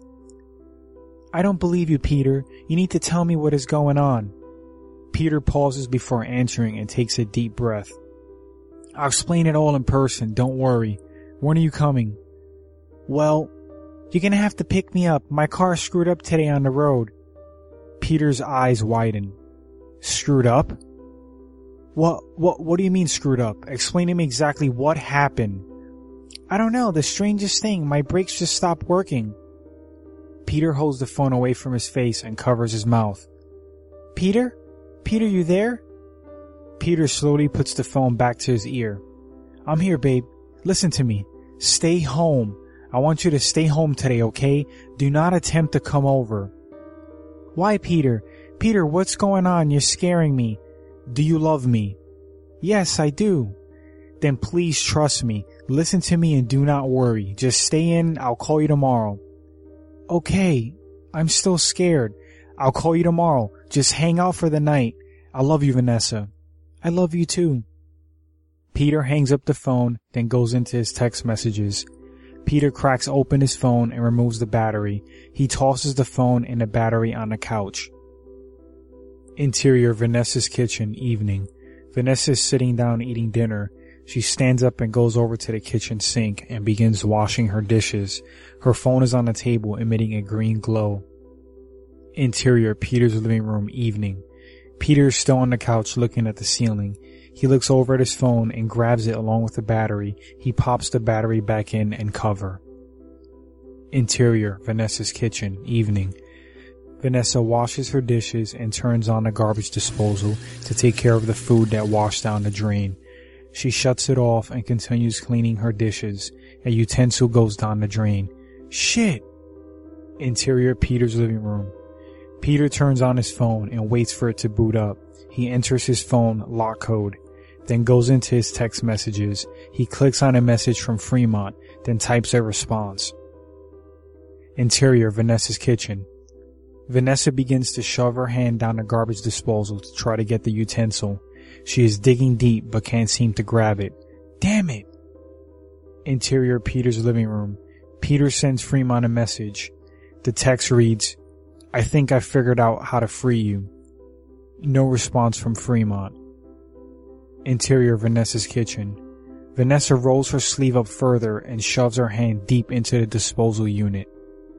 "I don't believe you, Peter. You need to tell me what is going on." Peter pauses before answering and takes a deep breath. "I'll explain it all in person. Don't worry. When are you coming?" "Well, you're gonna have to pick me up. My car screwed up today on the road." Peter's eyes widen. "Screwed up? What, what, what do you mean screwed up? Explain to me exactly what happened." "I don't know, the strangest thing. My brakes just stopped working." Peter holds the phone away from his face and covers his mouth. "Peter? Peter, you there?" Peter slowly puts the phone back to his ear. "I'm here, babe. Listen to me. Stay home. I want you to stay home today, okay? Do not attempt to come over." "Why, Peter? Peter, what's going on? You're scaring me." "Do you love me?" "Yes, I do." "Then please trust me. Listen to me and do not worry. Just stay in. I'll call you tomorrow." "Okay. I'm still scared. I'll call you tomorrow. Just hang out for the night. I love you, Vanessa." "I love you too." Peter hangs up the phone, then goes into his text messages. Peter cracks open his phone and removes the battery. He tosses the phone and the battery on the couch. Interior Vanessa's kitchen, evening. Vanessa is sitting down eating dinner. She stands up and goes over to the kitchen sink and begins washing her dishes. Her phone is on the table, emitting a green glow. Interior Peter's living room, evening. Peter is still on the couch looking at the ceiling. He looks over at his phone and grabs it along with the battery. He pops the battery back in and cover. Interior Vanessa's kitchen, evening. Vanessa washes her dishes and turns on the garbage disposal to take care of the food that washed down the drain. She shuts it off and continues cleaning her dishes. A utensil goes down the drain. Shit! Interior Peter's living room. Peter turns on his phone and waits for it to boot up. He enters his phone lock code, then goes into his text messages. He clicks on a message from Fremont, then types a response. Interior Vanessa's kitchen. Vanessa begins to shove her hand down the garbage disposal to try to get the utensil. She is digging deep but can't seem to grab it. Damn it! Interior Peter's living room. Peter sends Fremont a message. The text reads, "I think I figured out how to free you." No response from Fremont. Interior Vanessa's kitchen. Vanessa rolls her sleeve up further and shoves her hand deep into the disposal unit.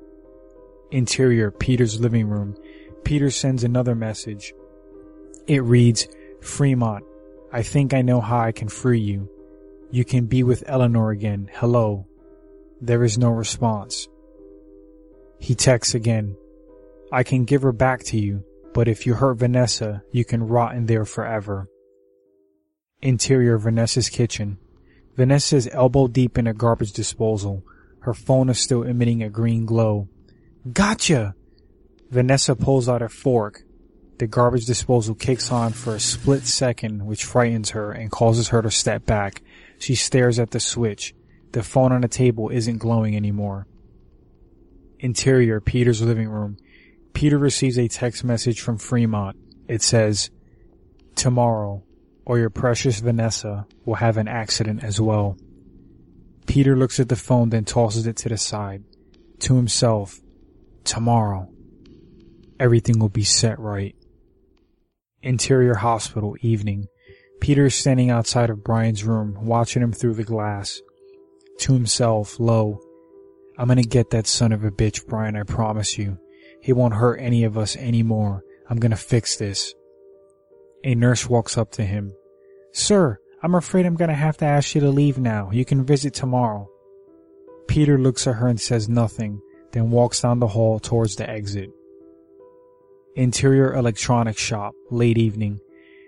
Interior Peter's living room. Peter sends another message. It reads, "Fremont, I think I know how I can free you. You can be with Eleanor again. Hello." There is no response. He texts again. "I can give her back to you, but if you hurt Vanessa, you can rot in there forever." Interior Vanessa's kitchen. Vanessa is elbow deep in a garbage disposal. Her phone is still emitting a green glow. Gotcha! Vanessa pulls out a fork. The garbage disposal kicks on for a split second, which frightens her and causes her to step back. She stares at the switch. The phone on the table isn't glowing anymore. Interior Peter's living room. Peter receives a text message from Fremont. It says, "Tomorrow, or your precious Vanessa will have an accident as well." Peter looks at the phone, then tosses it to the side. To himself, tomorrow, everything will be set right. Interior hospital, evening. Peter is standing outside of Brian's room, watching him through the glass. To himself, low, "I'm gonna get that son of a bitch, Brian, I promise you. He won't hurt any of us anymore. I'm gonna fix this." A nurse walks up to him. "Sir, I'm afraid I'm gonna have to ask you to leave now. You can visit tomorrow." Peter looks at her and says nothing, then walks down the hall towards the exit. Interior electronics shop, late evening.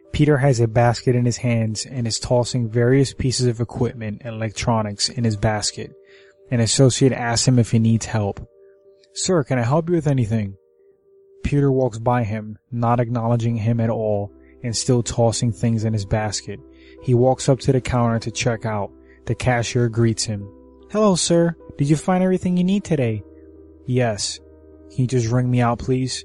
Peter has a basket in his hands and is tossing various pieces of equipment and electronics in his basket. An associate asks him if he needs help. "Sir, can I help you with anything?" Peter walks by him, not acknowledging him at all, and still tossing things in his basket. He walks up to the counter to check out. The cashier greets him. "Hello, sir. Did you find everything you need today?" "Yes. Can you just ring me out, please?"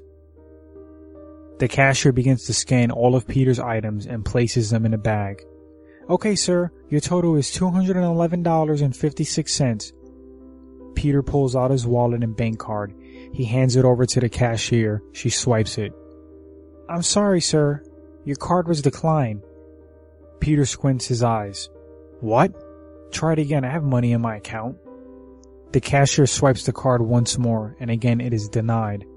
The cashier begins to scan all of Peter's items and places them in a bag. "Okay, sir. Your total is two hundred eleven dollars and fifty-six cents. Peter pulls out his wallet and bank card. He hands it over to the cashier. She swipes it. "I'm sorry, sir. Your card was declined." Peter squints his eyes. "What? Try it again. I have money in my account." The cashier swipes the card once more, and again it is denied.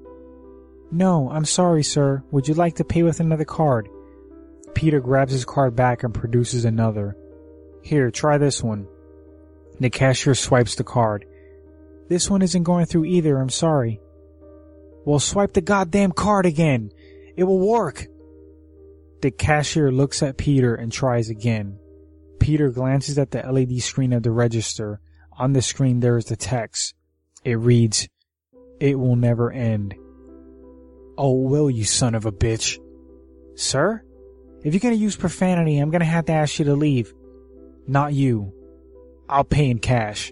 "No, I'm sorry, sir. Would you like to pay with another card?" Peter grabs his card back and produces another. "Here, try this one." The cashier swipes the card. "This one isn't going through either, I'm sorry." "Well, swipe the goddamn card again. It will work." The cashier looks at Peter and tries again. Peter glances at the L E D screen of the register. On the screen there is the text. It reads, "It will never end." "Oh, will you son of a bitch." "Sir? If you're gonna use profanity, I'm gonna have to ask you to leave." "Not you. I'll pay in cash."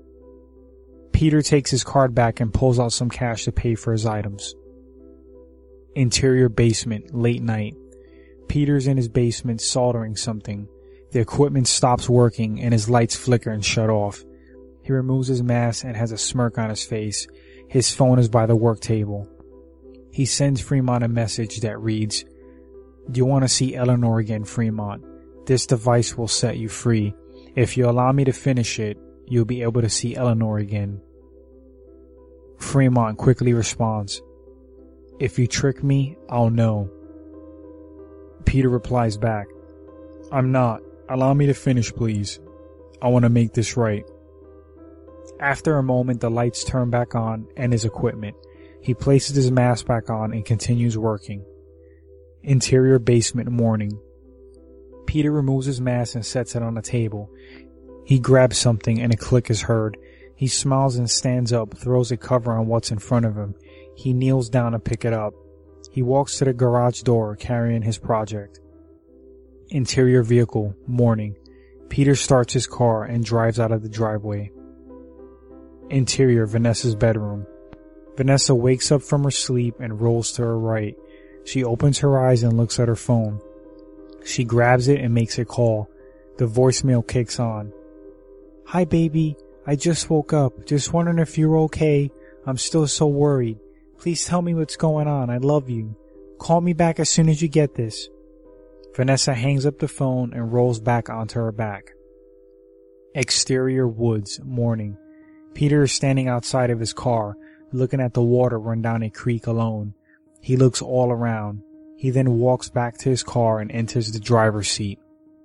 Peter takes his card back and pulls out some cash to pay for his items. Interior basement, late night. Peter's in his basement soldering something. The equipment stops working and his lights flicker and shut off. He removes his mask and has a smirk on his face. His phone is by the work table. He sends Fremont a message that reads, "Do you want to see Eleanor again, Fremont? This device will set you free. If you allow me to finish it, you'll be able to see Eleanor again." Fremont quickly responds, "If you trick me, I'll know." Peter replies back, "I'm not. Allow me to finish, please. I want to make this right." After a moment, the lights turn back on and his equipment. He places his mask back on and continues working. Interior basement, morning. Peter removes his mask and sets it on the table. He grabs something and a click is heard. He smiles and stands up, throws a cover on what's in front of him. He kneels down to pick it up. He walks to the garage door carrying his project. Interior vehicle, morning. Peter starts his car and drives out of the driveway. Interior, Vanessa's bedroom. Vanessa wakes up from her sleep and rolls to her right. She opens her eyes and looks at her phone. She grabs it and makes a call. The voicemail kicks on. "Hi, baby. I just woke up. Just wondering if you're okay. I'm still so worried. Please tell me what's going on. I love you. Call me back as soon as you get this." Vanessa hangs up the phone and rolls back onto her back. Exterior woods, morning. Peter is standing outside of his car, looking at the water run down a creek alone. He looks all around. He then walks back to his car and enters the driver's seat.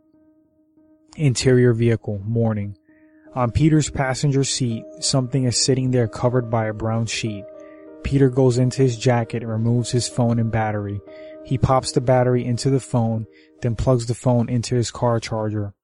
Interior vehicle, morning. On Peter's passenger seat, something is sitting there covered by a brown sheet. Peter goes into his jacket and removes his phone and battery. He pops the battery into the phone, then plugs the phone into his car charger.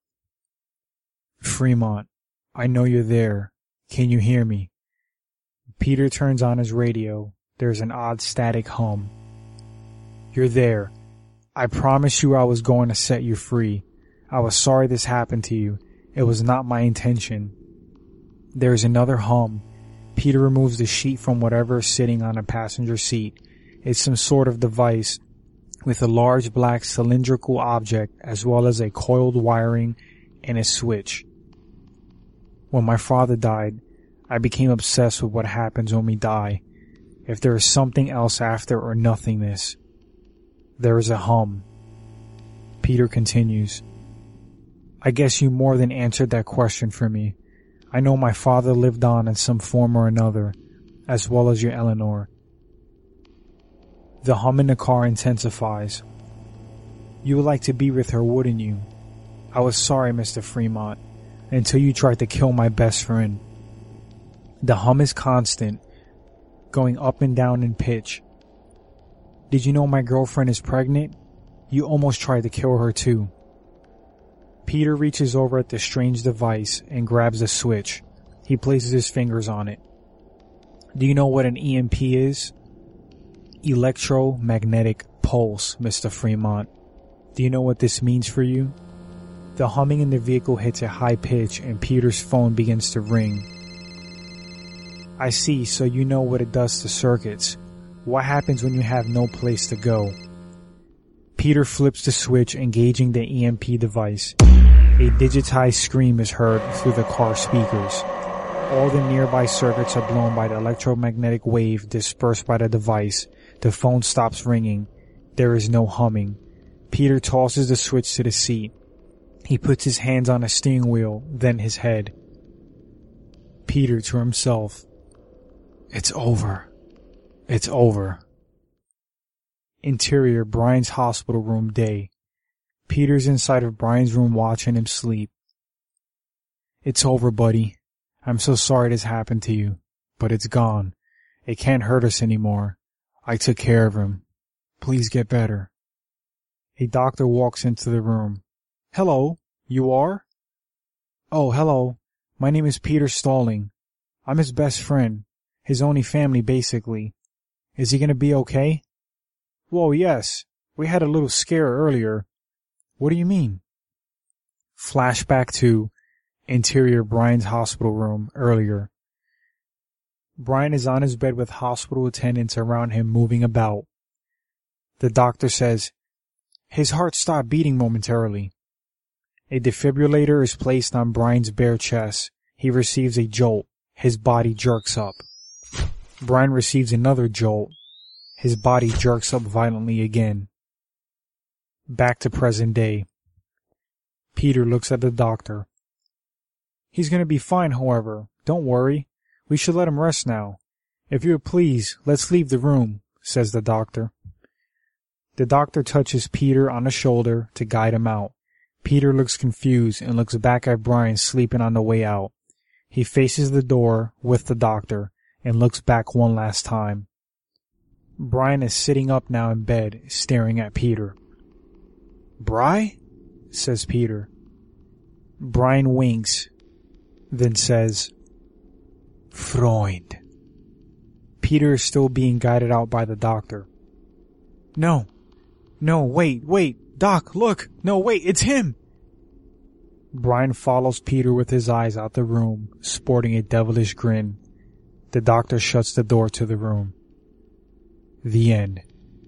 "Fremont, I know you're there. Can you hear me?" Peter turns on his radio. There's an odd static hum. "You're there. I promised you I was going to set you free. I was sorry this happened to you. It was not my intention." There's another hum. Peter removes the sheet from whatever is sitting on the passenger seat. It's some sort of device with a large black cylindrical object as well as a coiled wiring and a switch. When my father died, I became obsessed with what happens when we die. If there is something else after or nothingness. There is a hum. Peter continues. "I guess you more than answered that question for me. I know my father lived on in some form or another, as well as your Eleanor." The hum in the car intensifies. "You would like to be with her, wouldn't you? I was sorry, Mister Fremont, until you tried to kill my best friend." The hum is constant, going up and down in pitch. "Did you know my girlfriend is pregnant? You almost tried to kill her too. Peter reaches over at the strange device and grabs the switch. He places his fingers on it. Do you know what an E M P is? Electromagnetic pulse, Mister Fremont. Do you know what this means for you? The humming in the vehicle hits a high pitch and Peter's phone begins to ring. I see, so you know what it does to circuits. What happens when you have no place to go? Peter flips the switch, engaging the E M P device. A digitized scream is heard through the car speakers. All the nearby circuits are blown by the electromagnetic wave dispersed by the device. The phone stops ringing. There is no humming. Peter tosses the switch to the seat. He puts his hands on the steering wheel, then his head. Peter to himself. It's over. It's over. Interior, Brian's hospital room, day. Peter's inside of Brian's room watching him sleep. It's over, buddy. I'm so sorry this happened to you, but it's gone. It can't hurt us anymore. I took care of him. Please get better. A doctor walks into the room. Hello, you are? Oh, hello. My name is Peter Stalling. I'm his best friend. His only family, basically. Is he gonna be okay? Whoa, yes. We had a little scare earlier. What do you mean? Flashback to interior Brian's hospital room earlier. Brian is on his bed with hospital attendants around him moving about. The doctor says, his heart stopped beating momentarily. A defibrillator is placed on Brian's bare chest. He receives a jolt. His body jerks up. Brian receives another jolt. His body jerks up violently again. Back to present day. Peter looks at the doctor. He's going to be fine, however. Don't worry. We should let him rest now. If you would please, let's leave the room, says the doctor. The doctor touches Peter on the shoulder to guide him out. Peter looks confused and looks back at Brian sleeping on the way out. He faces the door with the doctor and looks back one last time. Brian is sitting up now in bed, staring at Peter. Bri? Says Peter. Brian winks, then says, Freund. Peter is still being guided out by the doctor. No. No, wait, wait. Doc, look. No, wait, it's him. Brian follows Peter with his eyes out the room, sporting a devilish grin. The doctor shuts the door to the room. The end.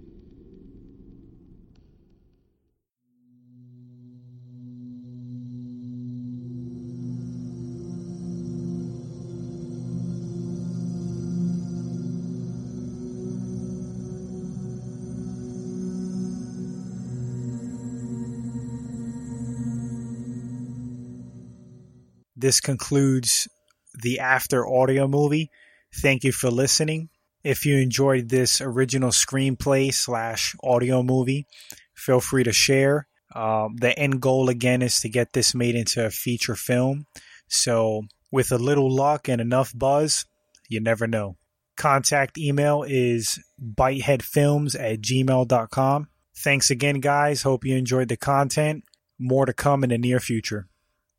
This concludes the After audio movie. Thank you for listening. If you enjoyed this original screenplay slash audio movie, feel free to share. Um, the end goal, again, is to get this made into a feature film. So with a little luck and enough buzz, you never know. Contact email is biteheadfilms at gmail dot com. Thanks again, guys. Hope you enjoyed the content. More to come in the near future.